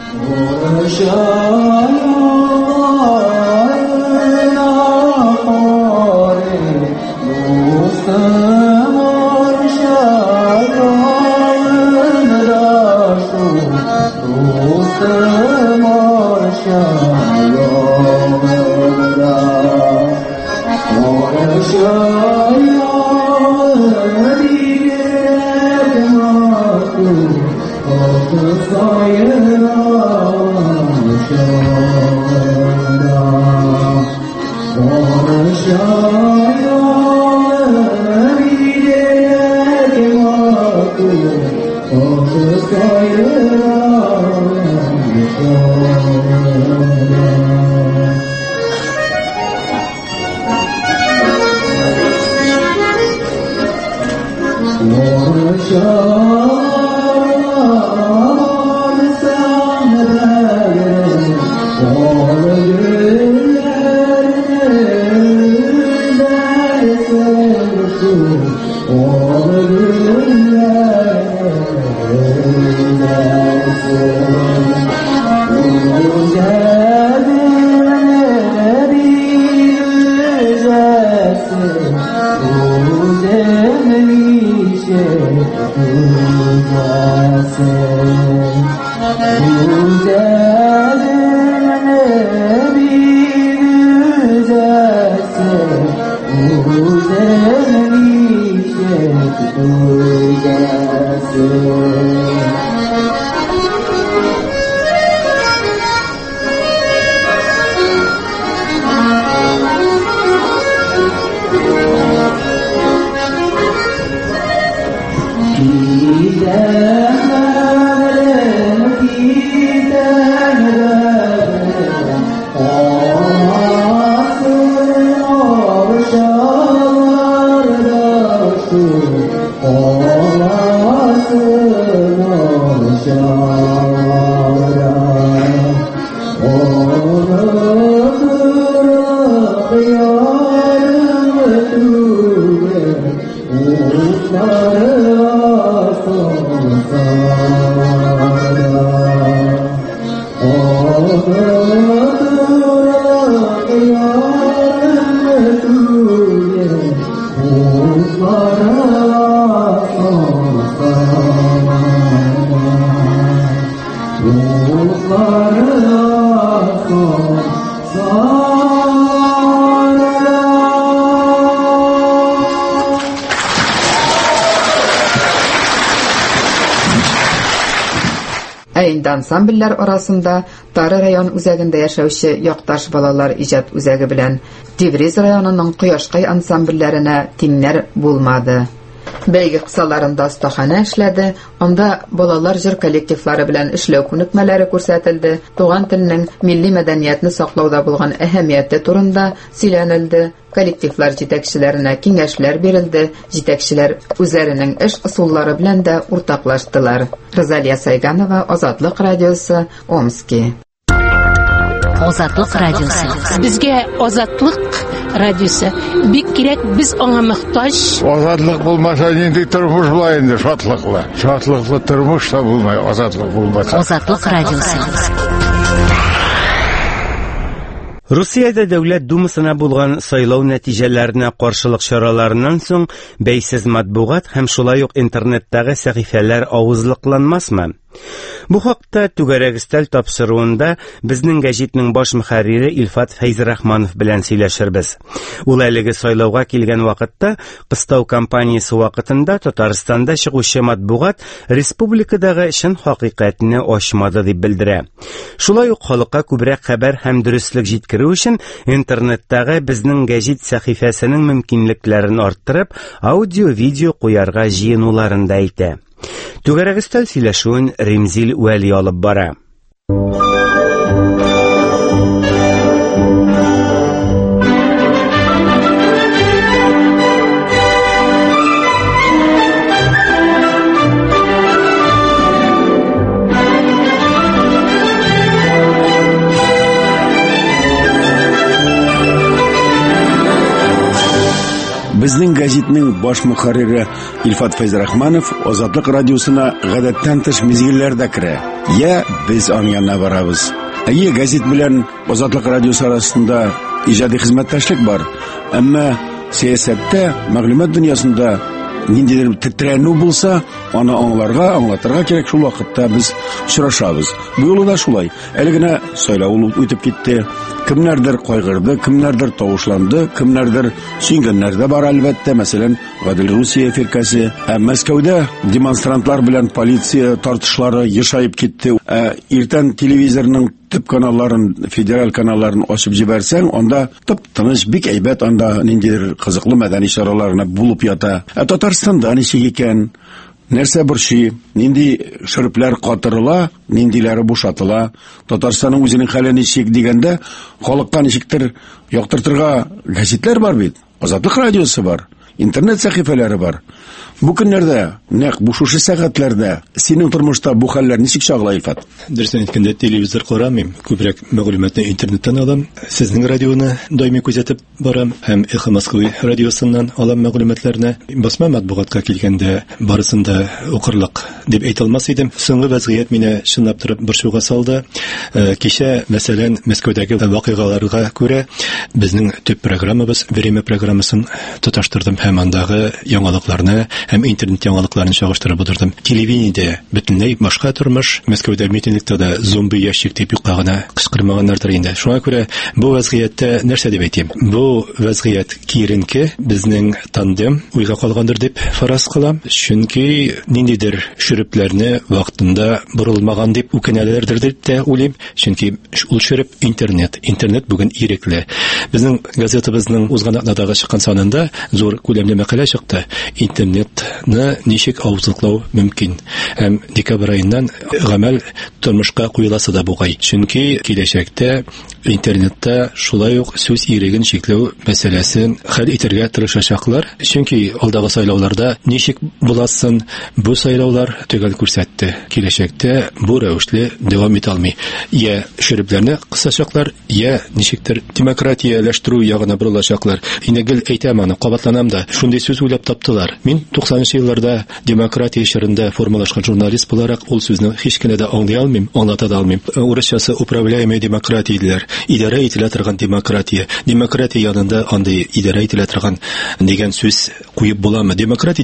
Ансамбльләр арасында Тары район үзәгендә яшәүче якташ балалар иҗат үзәге белән Тевриз районының Кояшкай ансамбльләренә тиңнәр булмады. Бәйге кысаларында остахана эшләде, анда балалар җыр коллективлары белән эшләү күнекмәләре күрсәтелде, туган телнең милли мәдәниятне саклауда булган әһәмияте турында сөйләнелде, коллективлар җитәкчеләренә киңәшләр бирелде, җитәкчеләр үзләренең эш ысуллары белән дә уртаклаштылар. Розалия Сайганова, Азатлык радиосы, Омский. Азатлык радиосы. Безгә Азатлык радиосы бик кирәк, без аңа мохтаҗ. Азатлык булмаса нинди тормыш була инде, шатлыклы. Шатлыклы тормыш та булмай, азатлык булмаса. Азатлык радиосы. Русиядә Дәүләт Думасына булган сайлау нәтиҗәләренә каршылык чараларыннан соң бәйсез матбугат һәм шулай ук интернеттагы сәхифәләр авызлыкланмасмы? Бу хакта Түгәрәк өстәл тапшыруында безнең гәҗитнең баш мөхәррире Илфат Фәйзрахманов белән сөйләшербез. Ул әлеге сайлауга килгән вакытта кыстау кампаниясе вакытында Татарстанда чыгучы матбугат республикадагы чын хакыйкатьне ачмады дип белдерә. Шулай ук халыкка күбрәк хәбәр һәм дөрестлек җиткерү өчен интернеттагы безнең гәҗит сәхифәсенең мөмкинлекләрен арттырып, аудио-видео куярга җыенуларын да әйтә. Түгәрәк өстәл сөйләшүен Римзил Вәли алып бара. Безнең газетның баш мөхәррире Илфат Файзрахманов Азатлык радиосына гадәттән тыш мизгилләрдә керә. Я без аңяна барабыз. Әйе, газет белән Азатлык радиосы арасында иҗади хезмәттәшлек бар. Әмма сәясәттә, мәгълүмат дөньясында ниндидер тетрәнү булса, аны аңларга, аңлатырга кирәк. Шул вакытта без очрашабыз. Бу юлы да шулай. Әле генә сайлау үтеп китте. Кемнәрдер кайгырды, кемнәрдер тавышланды, кемнәрдер сөйгәннәр дә бар әлбәттә. Мәсәлән, Гадел Русия фиркасы. Мәскәүдә демонстрантлар белән полиция тартышлары ешайып китте. Иртән телевизорның төп каналларын, федераль каналларын ачып җибәрсәң, анда тыныч, бик әйбәт, анда ниндидер кызыклы мәдәни чараларына булып ята. Татарстанда ничек икән? Нәрсә борчый? Нинди шөрүпләр катырыла, ниндиләре бушатыла? Татарстанның үзенең хәле ничек дигәндә, халыкка ничектер яктыртырга газетлар бар бит. Азатлык радиосы бар, интернет сәхифәләре бар. Бу көннәрдә, нәкъ бу шушы сәгатьләрдә синең тормышта бу хәлләр ничек чагыла, Илфат? Дөресен әйткәндә, телевизор карамыйм, күбрәк мәгълүматны интернеттан алам. Сезнең радионы даими күзәтеп барам һәм Эхо Москвы радиосыннан алам мәгълүматларны. Басма матбугатка килгәндә барысын да укырлык дип әйтә алмас идем. Соңгы вазгыять мине чынлап торып борчуга салды. Кичә, мәсәлән, Мәскәүдәге вакыйгаларга күрә безнең төп программабыз Время программасын тоташтырдым һәм андагы яңалыкларны һәм интернет яңалыкларын чагыштырып утырдым. Телевидениедә бөтенләй башка тормыш. Мәскәүдә митингта да зомби ящик дип юклагына кычкырмаганнардыр инде. Шуңа күрә бу вазгыятьтә нәрсә дип әйтим? Бу вазгыять киеренке, безнең тандем уйга калгандыр дип фараз кылам. Чөнки ниндидер шөрүпләрне вакытында бурылмаган дип үкенәләрдер дип тә уйлыйм. Чөнки ул шөрүп интернет бүген ирекле. Безнең газетабызның узган атнадагы чыккан санында зур күләмле мәкалә чыкты. Интернетны ничек авызлыклау мөмкин. Һәм декабрь аеннан гамәл тормышка куеласы да бугай. Чөнки киләчәктә интернетта шулай ук сүз иреген чикләү мәсьәләсен хәл итәргә тырышачаклар. Чөнки алдагы сайлауларда ничек буласын, бу сайлаулар төгәл күрсәтте. Киләчәктә бу рәвешле дәвам итә алмый. Я шөрүпләрне кысачаклар, я ничектер демократияләштерү ягына бурылачаклар. Инде гел әйтәм, аны кабатланам да, шундый сүз уйлап таптылар. Мин 90-нчы елларда демократия ишарында формалашкан журналист буларак ул сүзне һич кенә дә аңлый алмыйм, аңлата да алмыйм. Урысчасы управляемая демократия диләр. Идарә ителә торган демократия. Демократия янында андый идарә ителә торган дигән сүз куеп буламы?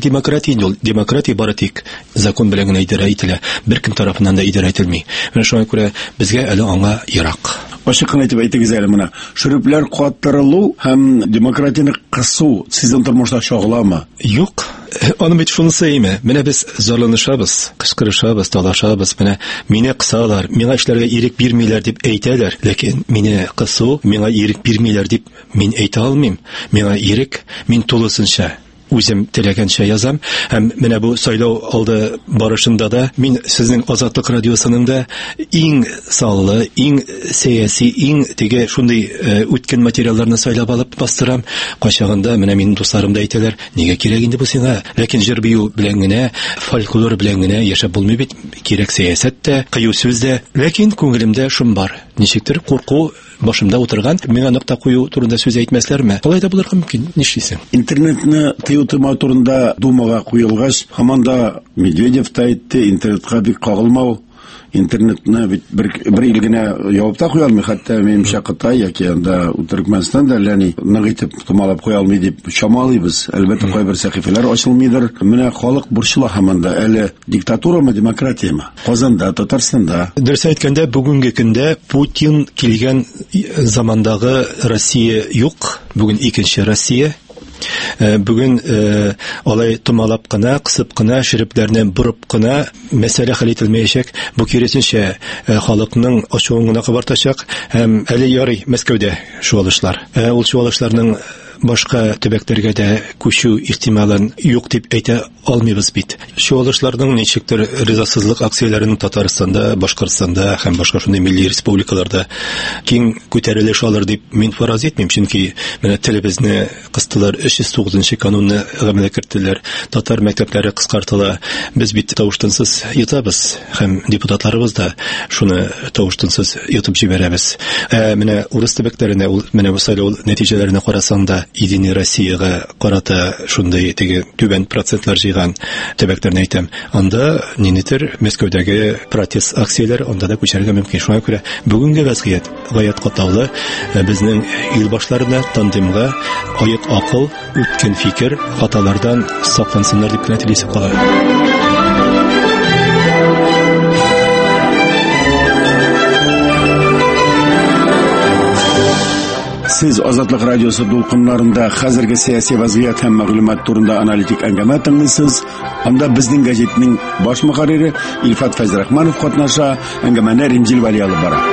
Демократия бары тик закон белән генә идарә ителә. Беркем тарафыннан да идарә ителми. Менә шуңа күрә безгә әле аңа ерак. Ачык кына әйтеп әйтегез әле моны. Шөрүпләр катырылу һәм демократияны кысу сезнең тормышта чагыламы? Юк. Аны бит шунысы әйме. Менә без зарланышабыз, кычкырышабыз, талашабыз. Менә мине кысалар, миңа эшләргә ирек бирмиләр дип әйтәләр. Ләкин мине кысу, миңа ирек бирмиләр дип мин әйтә алмыйм. Миңа ирек, мин тулысынча үзем теләгәнчә язам. Һәм менә бу сайлау алды барышында да мин сезнең Азатлык радиосының да иң саллы, иң сәяси, иң теге шундый үткен материалларны сайлап алып бастырам. Кайчагында менә минем дусларым да әйтәләр, нигә кирәк инде бу сиңа? Ләкин җыр бию белән генә, фольклор белән генә яшәп булмый бит. Кирәк сәясәт тә, кыю сүз дә. Ләкин күңелемдә шум бар. Ничектер курку башымда утырган, миңа нокта кую турында сүз әйтмәсләрме? Алай да булырга мөмкин. Нишлисең? Интернетны тыютыма турында думага куелгач, һаманда Медведев та әйтте, интернетка бик кагылмау. Интернетны бер ил генә ябып та куя алмый, хәтта минемчә Кытай яки анда Төркмәнстан да ләни нык итеп томалап куя алмый дип чамалыйбыз. Әлбәттә кайбер сәхифәләр ачылмыйдыр. Менә халык бурчлы һаманда әле диктатурамы, демократиямы? Казанда, Татарстанда. Дөрес әйткәндә, бүгенге көндә Путин килгән замандагы Россия юк. Бүген икенче Россия. Бүген алай томалап кына, кысып кына, шөрүпләрне бурып кына мәсьәлә хәл ителмәячәк. Бу киресенчә халыкның ачуын гына кабартачак. Һәм әле ярый Мәскәүдә шуалышлар. Ул шуалышларның башка төбәкләргә дә күчү ихтималын юк дип әйтә алмыйбыз бит. Шуалышларның ничектер ризасызлык акцияләренең Татарстанда, Башкортстанда һәм башка шундый милли республикаларда киң күтәрелеш алыр дип мин фараз итмим. Чөнки менә телебезне кыстылар, 309 канунны гамәлгә кертеләр, татар мәктәпләре кыскартыла. Без бит тавыштансыз ятабыз һәм депутатларыбыз да шуны тавыштансыз ятып җибәрәбез. Менә урыс төбәкләренә, менә бу сайлау нәтиҗәләренә карасаң да Единая Россияга карата шундай теге түбән процентлар җыйган төбәкләрне әйтәм. Анда нинитер Мәскәүдәге протест акцияләре анда да күчәргә мөмкин. Шуңа күрә бүгенге вазгыять гаять катаулы. Безнең ил башларына тандемга аяк акыл, үткен фикер, хаталардан саклансыннар дип кенә телисеп кала. Siz Azadlık Radyosu dulqınlarında hazırki siyasi vaziyat hem мәгълүмат турында аналитик әңгәмә тыңлыйсыз. Анда безнең газетның баш мөхәррире Илфат Фәйзрахманов катнаша, әңгәмәне Ринҗил Вали алып бара.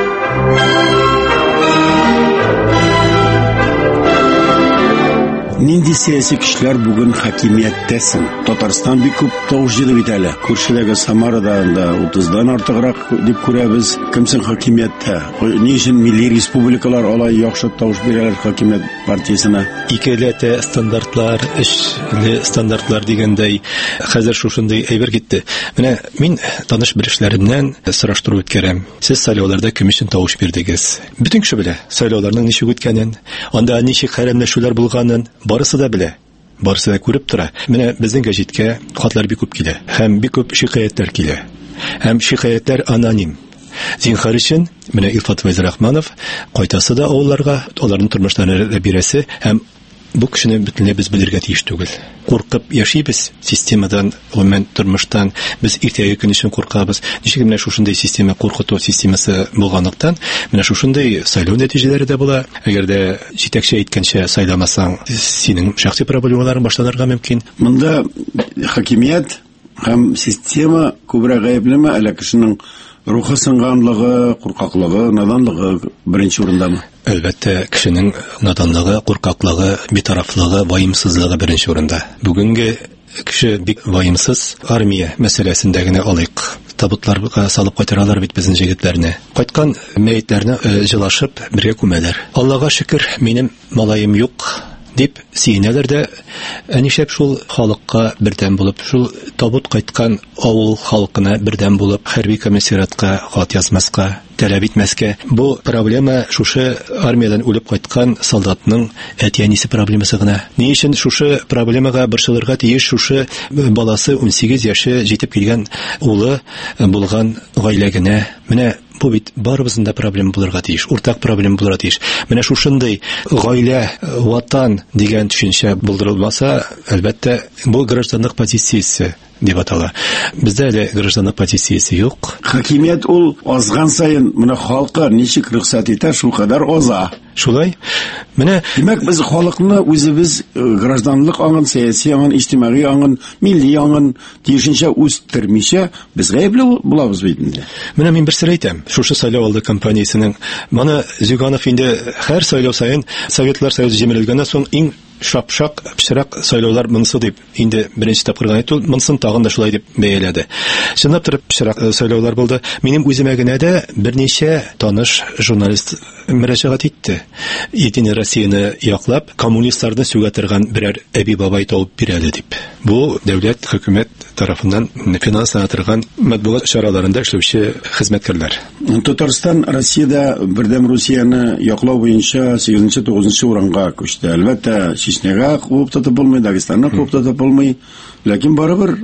Нинди сәяси кешеләр бүген хакимияттәсен? Татарстан бик күп тавыш җыйды бит әле. Күршедәге Самарада 30дан артыграк дип күрәбез. Кемсең хакимияттә? Ни өчен милли республикалар алай яхшы тавыш бирәләр хакимият партиясенә? Икеләтә стандартлар, эшле стандартлар дигәндәй хәзер шушындый әйбер китте. Менә мин таныш бирешләреннән сораштыру үткәрәм. Сез сайлауларда кем өчен тавыш бирдегез? Бүтән кеше белә сайлауларның ничек үткәнен, анда ничек хәрәмләшүләр булганын барысы да белә. Барысы да күреп тора. Менә безнең гәҗиткә хатлар бик күп килә. Һәм бик күп шикаятлар килә. Һәм шикаятлар аноним. Зинһар өчен менә Илфат Фәйзрахманов кайтасы да авылларга, аларның тормышларын да бирәсе, һәм бу кешене бөтенләй без белергә тиеш түгел. Куркып яшибез системадан, гомумән тормыштан, без иртәге көн өчен куркабыз. Ничек менә шушындый система, куркыту системасы булганлыктан, менә шушындый сайлау нәтиҗәләре дә була. Әгәр дә җитәкче әйткәнчә сайламасаң, синең шәхси проблемаларың башланырга мөмкин. Монда хакимият һәм система күбрәк гаеплеме, әле кешенең рухы сынганлыгы, куркаклыгы, наданлыгы беренче урындамы? Әлбәттә, кешенең наданлыгы, куркаклыгы, битарафлыгы, ваемсызлыгы беренче урында. Бүгенге кеше бик ваемсыз. Армия мәсьәләсендә генә алыйк. Табутларга салып кайтаралар бит безнең җегетләрне. Кайткан мәйетләрне җылашып бергә күмәләр. Аллага шөкер, минем малаем юк дип сөенәләр дә, нишләп шул халыкка бердәм булып, шул табут кайткан авыл халкына бердәм булып, хәрби комиссариатка хат язмаска, таләп итмәскә. Бу проблема шушы армиядан үлеп кайткан солдатның әти-әнисе проблемасы гына. Ни өчен шушы проблемага борчылырга тиеш шушы баласы 18 яшы җитеп килгән улы булган гаиләгенә? Менә бу бит барыбызның да проблема булырга тиеш, уртак проблема булырга тиеш. Менә шушындый гаилә, ватан дигән төшенчә булдырылмаса, әлбәттә, бу гражданлык позициясе дип атала. Бездә әле гражданлык позициясе юк. Хакимият ул азган сайын менә халкы ничек рөхсәт итә, шул кадәр аза. Шулай. Менә димәк, без халыкны үзебез гражданлык аңын, сәяси аңын, иҗтимагый аңын, милли аңын тиешенчә үстермичә, без гаепле булабыз бит инде. Менә мин бер сер әйтәм. Шушы сайлау алды кампаниясының моны Зюганов инде һәр сайлау сайын Советлар Союзы җимерелгәннән соң иң шапшак, пычрак сайлаулар монысы дип инде беренче тапкыр гына әйтү, монысын тагын да шулай дип бәяләде. Чынлап турып пычрак сайлаулар булды. Минем үземә генә дә берничә таныш журналист мөрәҗәгать итте. Единая Россияны яклап, коммунистларны сүгә торган берәр әби бабай табып бирәле дип. Бу дәүләт хөкүмәт тарафыннан финанслана торган матбугат чараларында эшләүче хезмәткәрләр. Татарстан Россиядә бердәм Русияны яклау буенча 8-9 урынга күчте. Әлбәттә, Чечняга куып тотып булмый, Дагестанны куып тотып булмый. Ләкин барыбер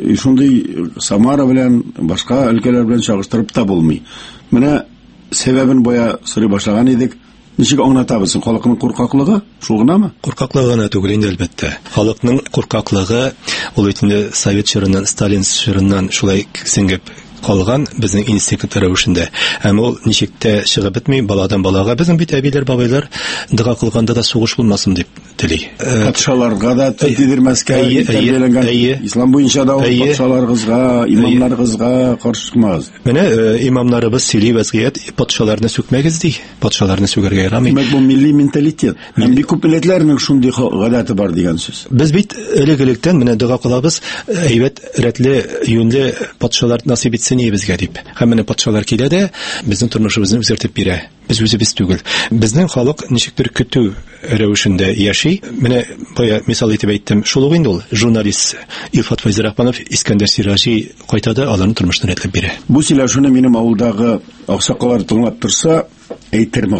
шундый Самара белән, башка өлкәләр белән чагыштырып та булмый. Менә сәбәбен бая сорый башлаган идек. Ничек аңлатабыз? Халыкның куркаклыгы шул гынамы? Куркаклыгы гына түгел инде, әлбәттә. Халыкның куркаклыгы ул инде Совет чорыннан, Сталин чорыннан шулай сеңгеп калган безнең инстинкт рәвешендә. Һәм ул ничек тә чыгып бетми, баладан балага. Безнең бит әбиләр, бабайлар дога кылганда да сугыш булмасын дип тели. Патшаларга да тидермәскә тәрбияләнгән. Ислам буенча да патшаларыгызга, имамнарыгызга каршы чыкмагыз. Менә имамнарыбыз сөйли вазгыять, патшаларны сүкмәгез ди. Патшаларны сүгәргә ярамый. Бу милли менталитет. Һәм бик күп милләтләрнең шундый гадәте бар дигән сүз. Без бит элек-электән менә дога кылабыз, әйбәт, рәтле, юньле патшалар насыйп итсен безгә дип. Һәм менә патшалар килә дә безнең тормышыбызны үзгәртеп бирә. Без үзебез түгел. Безнең халык ничектер көтү рәвешендә яши. Менә бая мисал итеп әйттем, шул ук инде ул журналист Илфат Фәйзрахманов, Искәндәр Сиражи кайтады, аларның тормышын рәтләп бирә. Бу сөйләшүне минем авылдагы аксакалар тыңлап торса, әйтер мөгаен.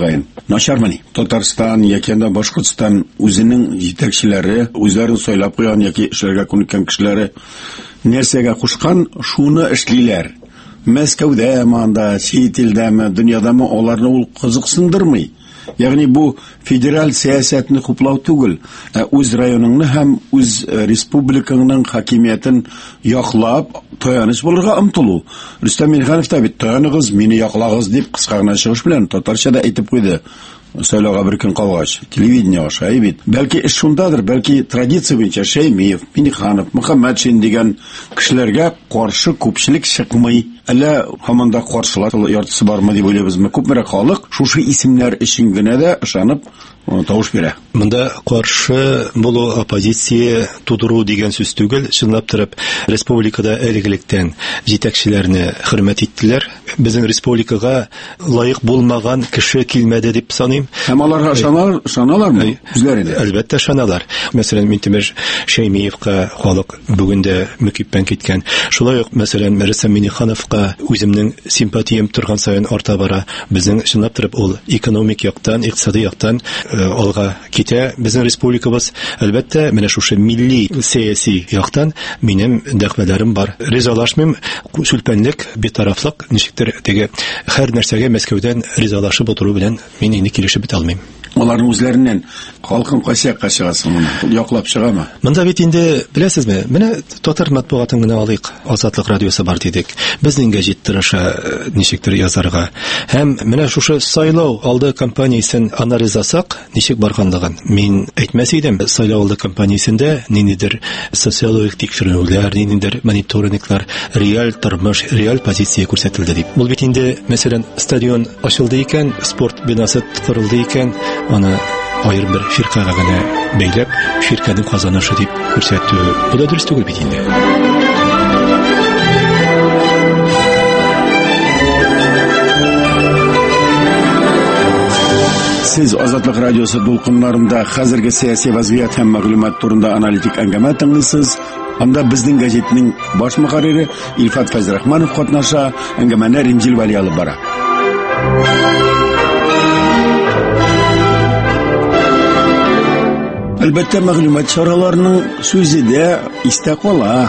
начармыни. Татарстан яки Башкортстан үзенең җитәкчеләре, үзләрен сайлап куйган яки эшләргә күнеккән кешеләре нәрсәгә кушкан, шуны эшлиләр. Мәскәүдә, манда, чит илдәме, дөньядамы аларны ул кызыксындырмый. Ягъни бу федераль сәясәтне хуплау түгел, үз районыңны һәм үз республикаңның хакимиятен яклап, таяныч булырга омтылу. Рөстәм Миңнеханов та бит "Таяныгыз, мине яклагыз" дип кыска гына чыгыш белән татарчада әйтеп куйды. Сайлауга бер көн калгач, телевидение аша бит. Бәлки эш шундадыр, бәлки традиция буенча Шәймиев, Миңнеханов, Мөхәммәтшин дигән кешеләргә каршы күпчелек чыкмый. Әллә һаман да каршылар яртысы бармы дип уйлыйбызмы? Күпмерәк халык шушы исемнәр өчен генә дә ышанып тавыш бирә. Монда каршы булу, оппозиция тудыру дигән сүз түгел, чынлап торып, республикада элегелектән җитәкчеләрне хөрмәт иттеләр. Безнең республикага лаек булмаган кеше килмәде дип саныйм. Һәм аларга ышаналармы? Үзләре дә. Әлбәттә ышаналар. Мәсәлән, Минтимер Шәймиевка халык бүген дә мөкиббән киткән. Шулай ук, мәсәлән, Рөстәм Миңнехановка үземнең симпатиям торган саен арта бара. Безнең чынлап торып ул экономик яктан, икътисади яктан алга китә. Безнең республикабыз, әлбәттә, менә шушы милли сәяси яктан минем дәгъваларым бар. Ризалашмыйм, шүлпәнлек, битарафлык, ничектер теге һәр нәрсәгә Мәскәүдән ризалашып утыру белән мин инде килешеп бит алмыйм. Аларның үзләреннән халкын кайсы чыгасың, яклап чыгамы? Монда бит инде беләсезме, менә татар матбугатын гына алыйк. Азатлык радиосы бар дидек. Безнең гәҗит тырыша ничектер язарга. Һәм менә шушы сайлау алды кампаниясын анализасак, ничек барганлыгын мин әйтмәс идем. Сайлау алды кампаниясендә ниндидер социологик тикшерүләр, ниндидер мониторинглар, реаль тормыш, реаль позиция күрсәтелде дип. Ул бит инде, мәсәлән, стадион ачылды икән, спорт бинасы корылды икән, аны аерым бер фиркага гына бәйләп, фирканың казанышы дип күрсәтү, бу да дөрес түгел бит инде. Сез Азатлык радиосы дулкыннарында хәзерге сәяси вазгыять һәм мәгълүмат турында аналитик әңгәмә тыңлыйсыз. Анда безнең гәҗитнең баш мөхәррире Илфат Фәйзрахманов катнаша, әңгәмәне Римҗил Вали алып бара. Әлбәттә, мәгълүмат чараларының сүзе дә истә кала.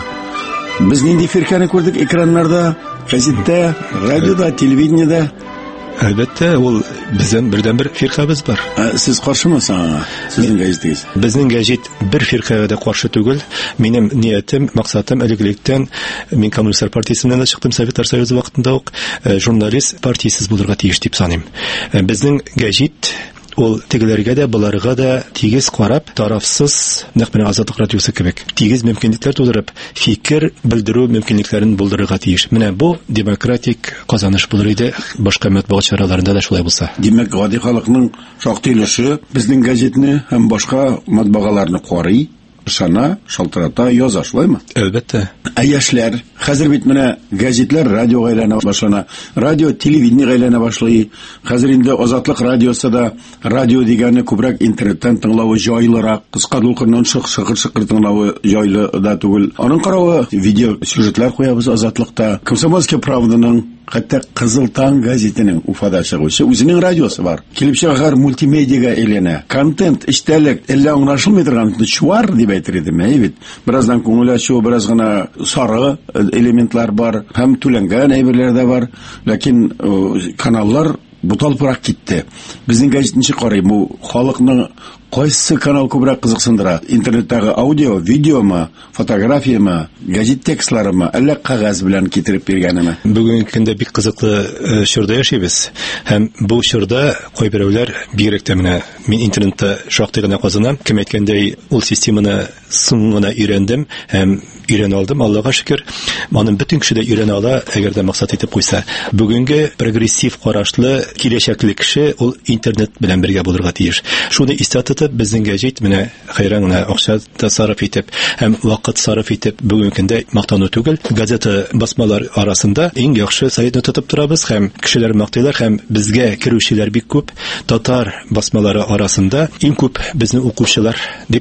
Без нинди фирканы күрдек экраннарда, гәзиттә, радиода, телевидениедә. Әлбәттә, ул безнең бердән-бер фиркабыз бар. Сез каршымысыз? Сезнең гәҗитегез? Безнең гәҗит бер фиркага да каршы түгел. Минем ниятем, максатым элегелектән, мин Коммунистлар партиясеннән дә чыктым Советтар Союзы вакытында ук, журналист партиясез булырга тиеш дип саныйм. Безнең гәҗит ул тегеләргә дә, буларга да тигез карап, тарафсыз, нәкъ менә Азатлык радиосы кебек, тигез мөмкинлекләр тудырып, фикер белдерү мөмкинлекләрен булдырырга тиеш. Менә бу демократик казаныш булыр иде, башка матбугат чараларында да шулай булса. Димәк, гади халыкның шактый өлеше безнең гәҗитне һәм башка матбугаларны карый, ышана, шалтырата, яза, шулаймы? Әлбәттә. Яшьләр, хәзер бит менә гәҗитләр радиога әйләнә башлана, радио, телевидение әйләнә башлый. Хәзер инде Азатлык радиосы да радио дигәнне күбрәк интернеттан тыңлавы җайлырак, кыска дулкыннан шыгыр тыңлавы җайлы да түгел. Аның каравы, видео сюжетлар куябыз Азатлыкта. Комсомольская правданың, хәтта Кызыл таң гәзитенең Уфада чыгучы үзенең радиосы бар. Килеп чыгар мультимедиага әйләнә. Контент, эчтәлек, әллә аңлашылмый торган чуар дип әйтер идем, бит. Бераздан күңел ачу, бераз гына сары элементлар бар, һәм түләнгән әйберләр дә бар, ләкин каналлар буталпырак китте. Безнең гәҗит ничек карый, бу халыкның кайсы канал күбрәк кызыксындыра? Интернеттагы аудио, видеомы, фотографиямы, гәҗит текстларымы, әллә кагаз белән китереп биргәнеме? Бүгенге көндә бик кызыклы чорда яшибез. Һәм бу чорда кайберәүләр бигрәк тә менә мин интернетта шактый гына казанам. Кем әйткәндәй, ул системаны соңына өйрәндем һәм өйрәнә алдым, Аллага шөкер. Моның бөтен кеше дә өйрәнә ала, әгәр дә максат итеп куйса. Бүгенге прогрессив карашлы, киләчәкле кеше ул интернет белән бергә булырга тиеш. Шуны истә безнең гәҗит менә хәйран гына акча сарыф итеп һәм вакыт сарыф итеп бүгенге көндә мактану түгел, газета басмалар арасында иң яхшы сайтны тотып торабыз һәм кешеләр мактыйлар һәм безгә керүчеләр бик күп. Татар басмалары арасында иң күп безнең укучылар дип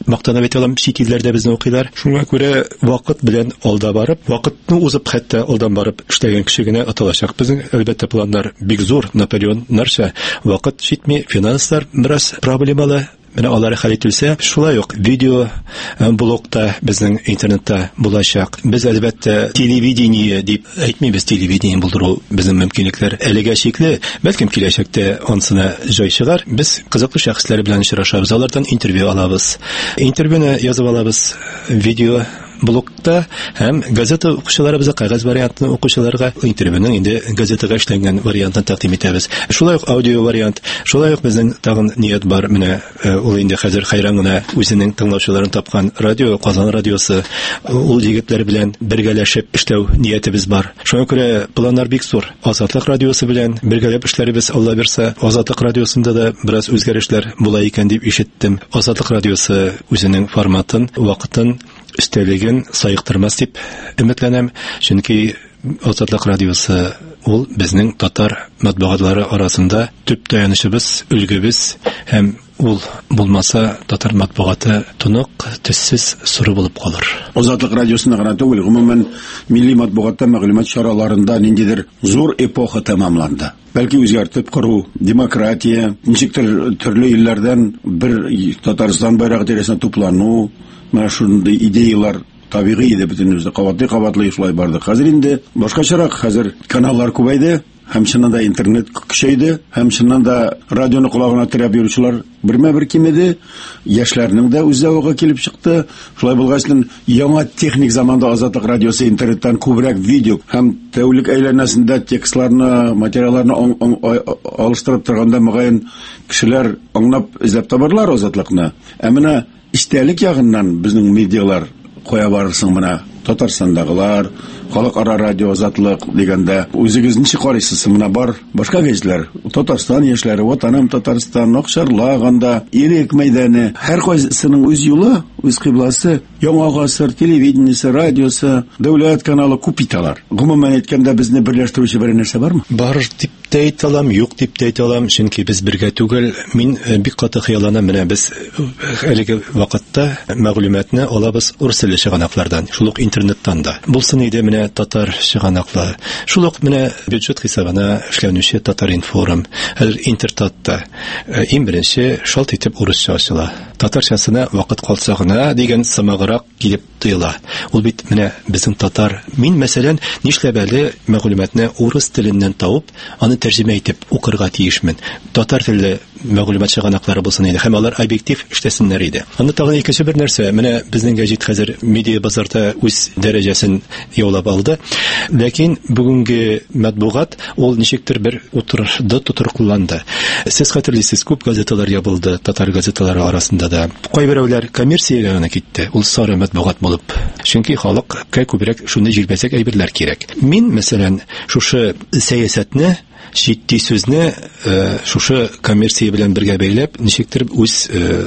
мактанып әйтә алам, чит илләрдә безне укыйлар. Шуңа күрә вакыт белән алда барып, вакытны узып хәтта алдан барып эшләгән кеше генә аталачак. Безнең әлбәттә планнар бик зур, Наполеон нарча. Вакыт җитми, финанслар бераз проблемалы. Менә алар хәл ителсә, шулай ук видео блогта безнең интернетта булачак. Без әлбәттә телевидение дип әйтмибез, телевидение булдыру безнең мөмкинлекләр әлегә чикле, бәлкем киләчәктә ансына җай чыгар. Без кызыклы шәхесләр белән очрашабыз, алардан интервью алабыз. Интервьюны язып алабыз видео блогта һәм газета укучыларыбызга, кагаз вариантны укучыларга интервьюның инде газетага эшләнгән вариантын тәкъдим итәбез. Шулай ук аудио вариант, шулай ук безнең тагын ният бар. Менә ул инде хәзер хайран гына үзенең тыңлаучыларын тапкан радио, Казан радиосы, ул егетләр белән бергәләшеп эшләү ниятебез бар. Шуңа күрә планнар бик зур. Азатлык радиосы белән бергәләп эшләрбез, Алла бирсә. Азатлык радиосында да бераз үзгәрешләр була икән дип ишеттем. Азатлык радиосы үзенең форматын, вакытын, өстәлеген саектырмас дип өметләнәм. Чөнки Азатлык радиосы ул безнең татар матбугатлары арасында төп таянычыбыз, өлгебез һәм ул булмаса татар матбугаты тонык, төссез, соры булып калыр. Азатлык радиосына гына түгел, гомумән милли матбугатта мәгълүмат чараларында ниндидер зур эпоха тәмамланды. Бәлки үзгәртеп кору, демократия, ничектер төрле илләрдән бер Татарстан байрагы тирәсенә туплану, менә шундый идеялар табигый иде, бөтенебездә кабатлы шулай барды. Хәзер инде башкачарак, хәзер каналлар күбәйде, һәм чыннан да интернет көчәйде, һәм чыннан да радионы колагына терәп йөрүчеләр бермә-бер кимеде, яшьләрнең дә үз зәвыгы килеп чыкты. Шулай булгачлан яңа техник заманда Азатлык радиосы интернеттан күбрәк видео һәм тәүлек әйләнәсендә текстларны, материалларны алыштырып торганда мөгаен кешеләр аңлап эзләп табарлар Азатлыкны. Ә менә истәлек ягыннан безнең медиалар кая барырсың менә Татарстандагылар, халыкара радио Азатлык дигәндә үзегез ничек карыйсыз? Менә бар башка гәҗитләр, Татарстан яшьләре, Ватаным Татарстан, Акчарлаганда, Ирек мәйданы, һәр кайсының үз юлы, үз кыйбласы, Яңа гасыр, телевидениесе, радиосы, дәүләт каналы күп итәләр. Гомумән әйткәндә безне берләштерүче бер нәрсә бармы? Бар дип тә әйтә алам, юк дип тә әйтә алам, чөнки без бергә түгел. Мин бик каты хыялланам, менә без әлеге вакытта мәгълүматны алабыз урыс телле чыганаклардан, шул ук интернеттан да. Булсын иде менә татар чыганаклары. Шул ук менә бюджет хисабына эшләнүче Татар-информ, хәзер интернетта иң беренче шалт итеп урысча ачыла. Татарчасына вакыт калса гына дигән самагырак килеп тыела. Ул бит менә безнең татар. Мин мәсәлән нишләп әле мәгълүматны урыс теленнән табып, аны тәрҗемә итеп укырга тиешмен. Татар телле мәгълүмат чыганаклары булсын иде, һәм алар объектив эшләсеннәр иде. Аны тагын икенче бер нәрсә, менә безнең гәҗит хәзер медиа базарда үз дәрәҗәсен яулап алды. Ләкин бүгенге матбугат ул ничектер бер тутыркыланды. Сез хәтерлисез, күп газеталар ябылды, татар газеталары арасында да. Кайберәүләр коммерциягә гына китте. Ул сары матбугат булып. Чөнки халыкка күбрәк шуны җилбәсәк әйберләр кирәк. Мин мәсәлән шушы сәясәтне, җитди сүзне шушы коммерция белән бергә бәйләп, ничектер үз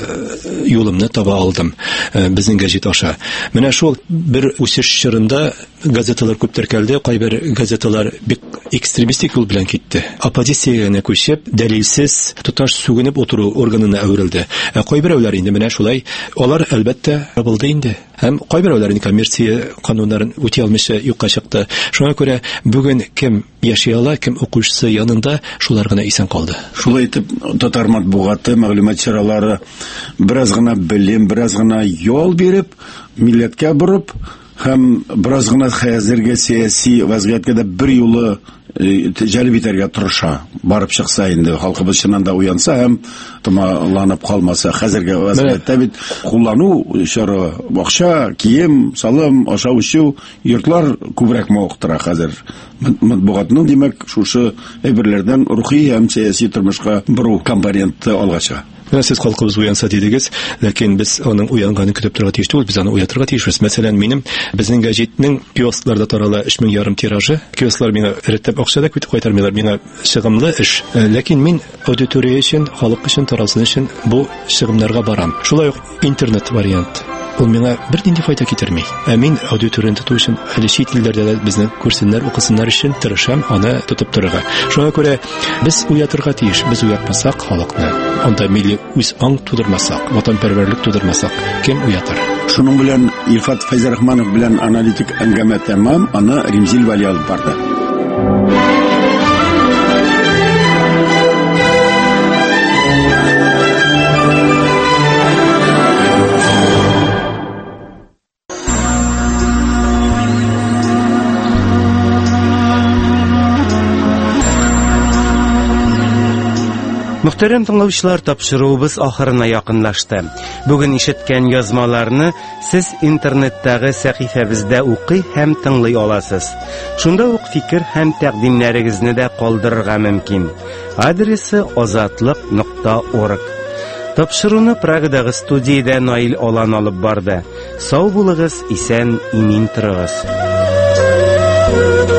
юлымны таба алдым безнең гәҗит аша. Менә шул бер үсеш чорында газеталар күп теркәлде, кайбер газеталар бик экстремистик юл белән китте. Оппозициягә күчеп, дәлилсез тоташ сүгенеп отыру органына әверелде. Ә кайберәүләр инде менә шулай, алар әлбәттә булды инде. Һәм кайберәүләр коммерция кануннарын үти алмыйча юкка чыкты. Шуңа күрә бүген кем яши ала, кем укучысы янында, шулар гына исән калды. Шулай итеп, татар матбугаты, мәгълүмат чаралары бераз гына белем, бераз гына ял биреп, милләткә бурып, һәм бераз гына хәзерге сәяси вазгыятькә дә бер юлы җәлеп итәргә тырыша. Барып чыкса инде, халкыбыз чыннан да уянса һәм томаланып калмаса, хәзерге вазгыятьтә бит куллану чары, акча, кием, салым, ашау-эчү, йортлар күбрәк мавыктыра хәзер. Матбугатның димәк шушы әйберләрдән рухи һәм сәяси тормышка буру компоненты алга чыга. Сез халкыбыз уянса дидегез, ләкин без аның уянганын көтеп торырга тиеш түгел, без аны уятырга тиешбез. Мәсәлән, минем безнең гәҗитнең киоскларда тарала 3500 тиражы. Киосклар миңа рәттәп акча да күтеп кайтармыйлар, миңа чыгымлы эш. Ләкин мин аудитория өчен, халык өчен таралсын өчен бу чыгымнарга барам. Шулай ук интернет вариант. ул миңа бер нинди файда китерми. Мин аудиторияны тоту өчен әле чит илләрдә дә безне күрсеннәр, укысыннар өчен тырышам, аны тотып торырга. Шуңа күрә без уятырга тиеш. Без уятмасак халыкны, анда милли үз аң тудырмасак, ватанпәрвәрлек тудырмасак, кем уятыр? Шуның белән Илфат Файзрахманов белән аналитик әңгәмә тәмам, аны Римзил Вали алып барды. Мөхтәрәм тыңлаучылар, тапшыруыбыз ахырына якынлашты. Бүген ишеткән язмаларны сез интернеттагы сәхифәбездә укый һәм тыңлый аласыз. Шунда ук фикер һәм тәкъдимнәрегезне дә калдырырга мөмкин. Адресы озатлык.орг. Тапшыруны Прагадагы студиядә Наил Алан алып барды. Сау булыгыз, исән, имин торыгыз.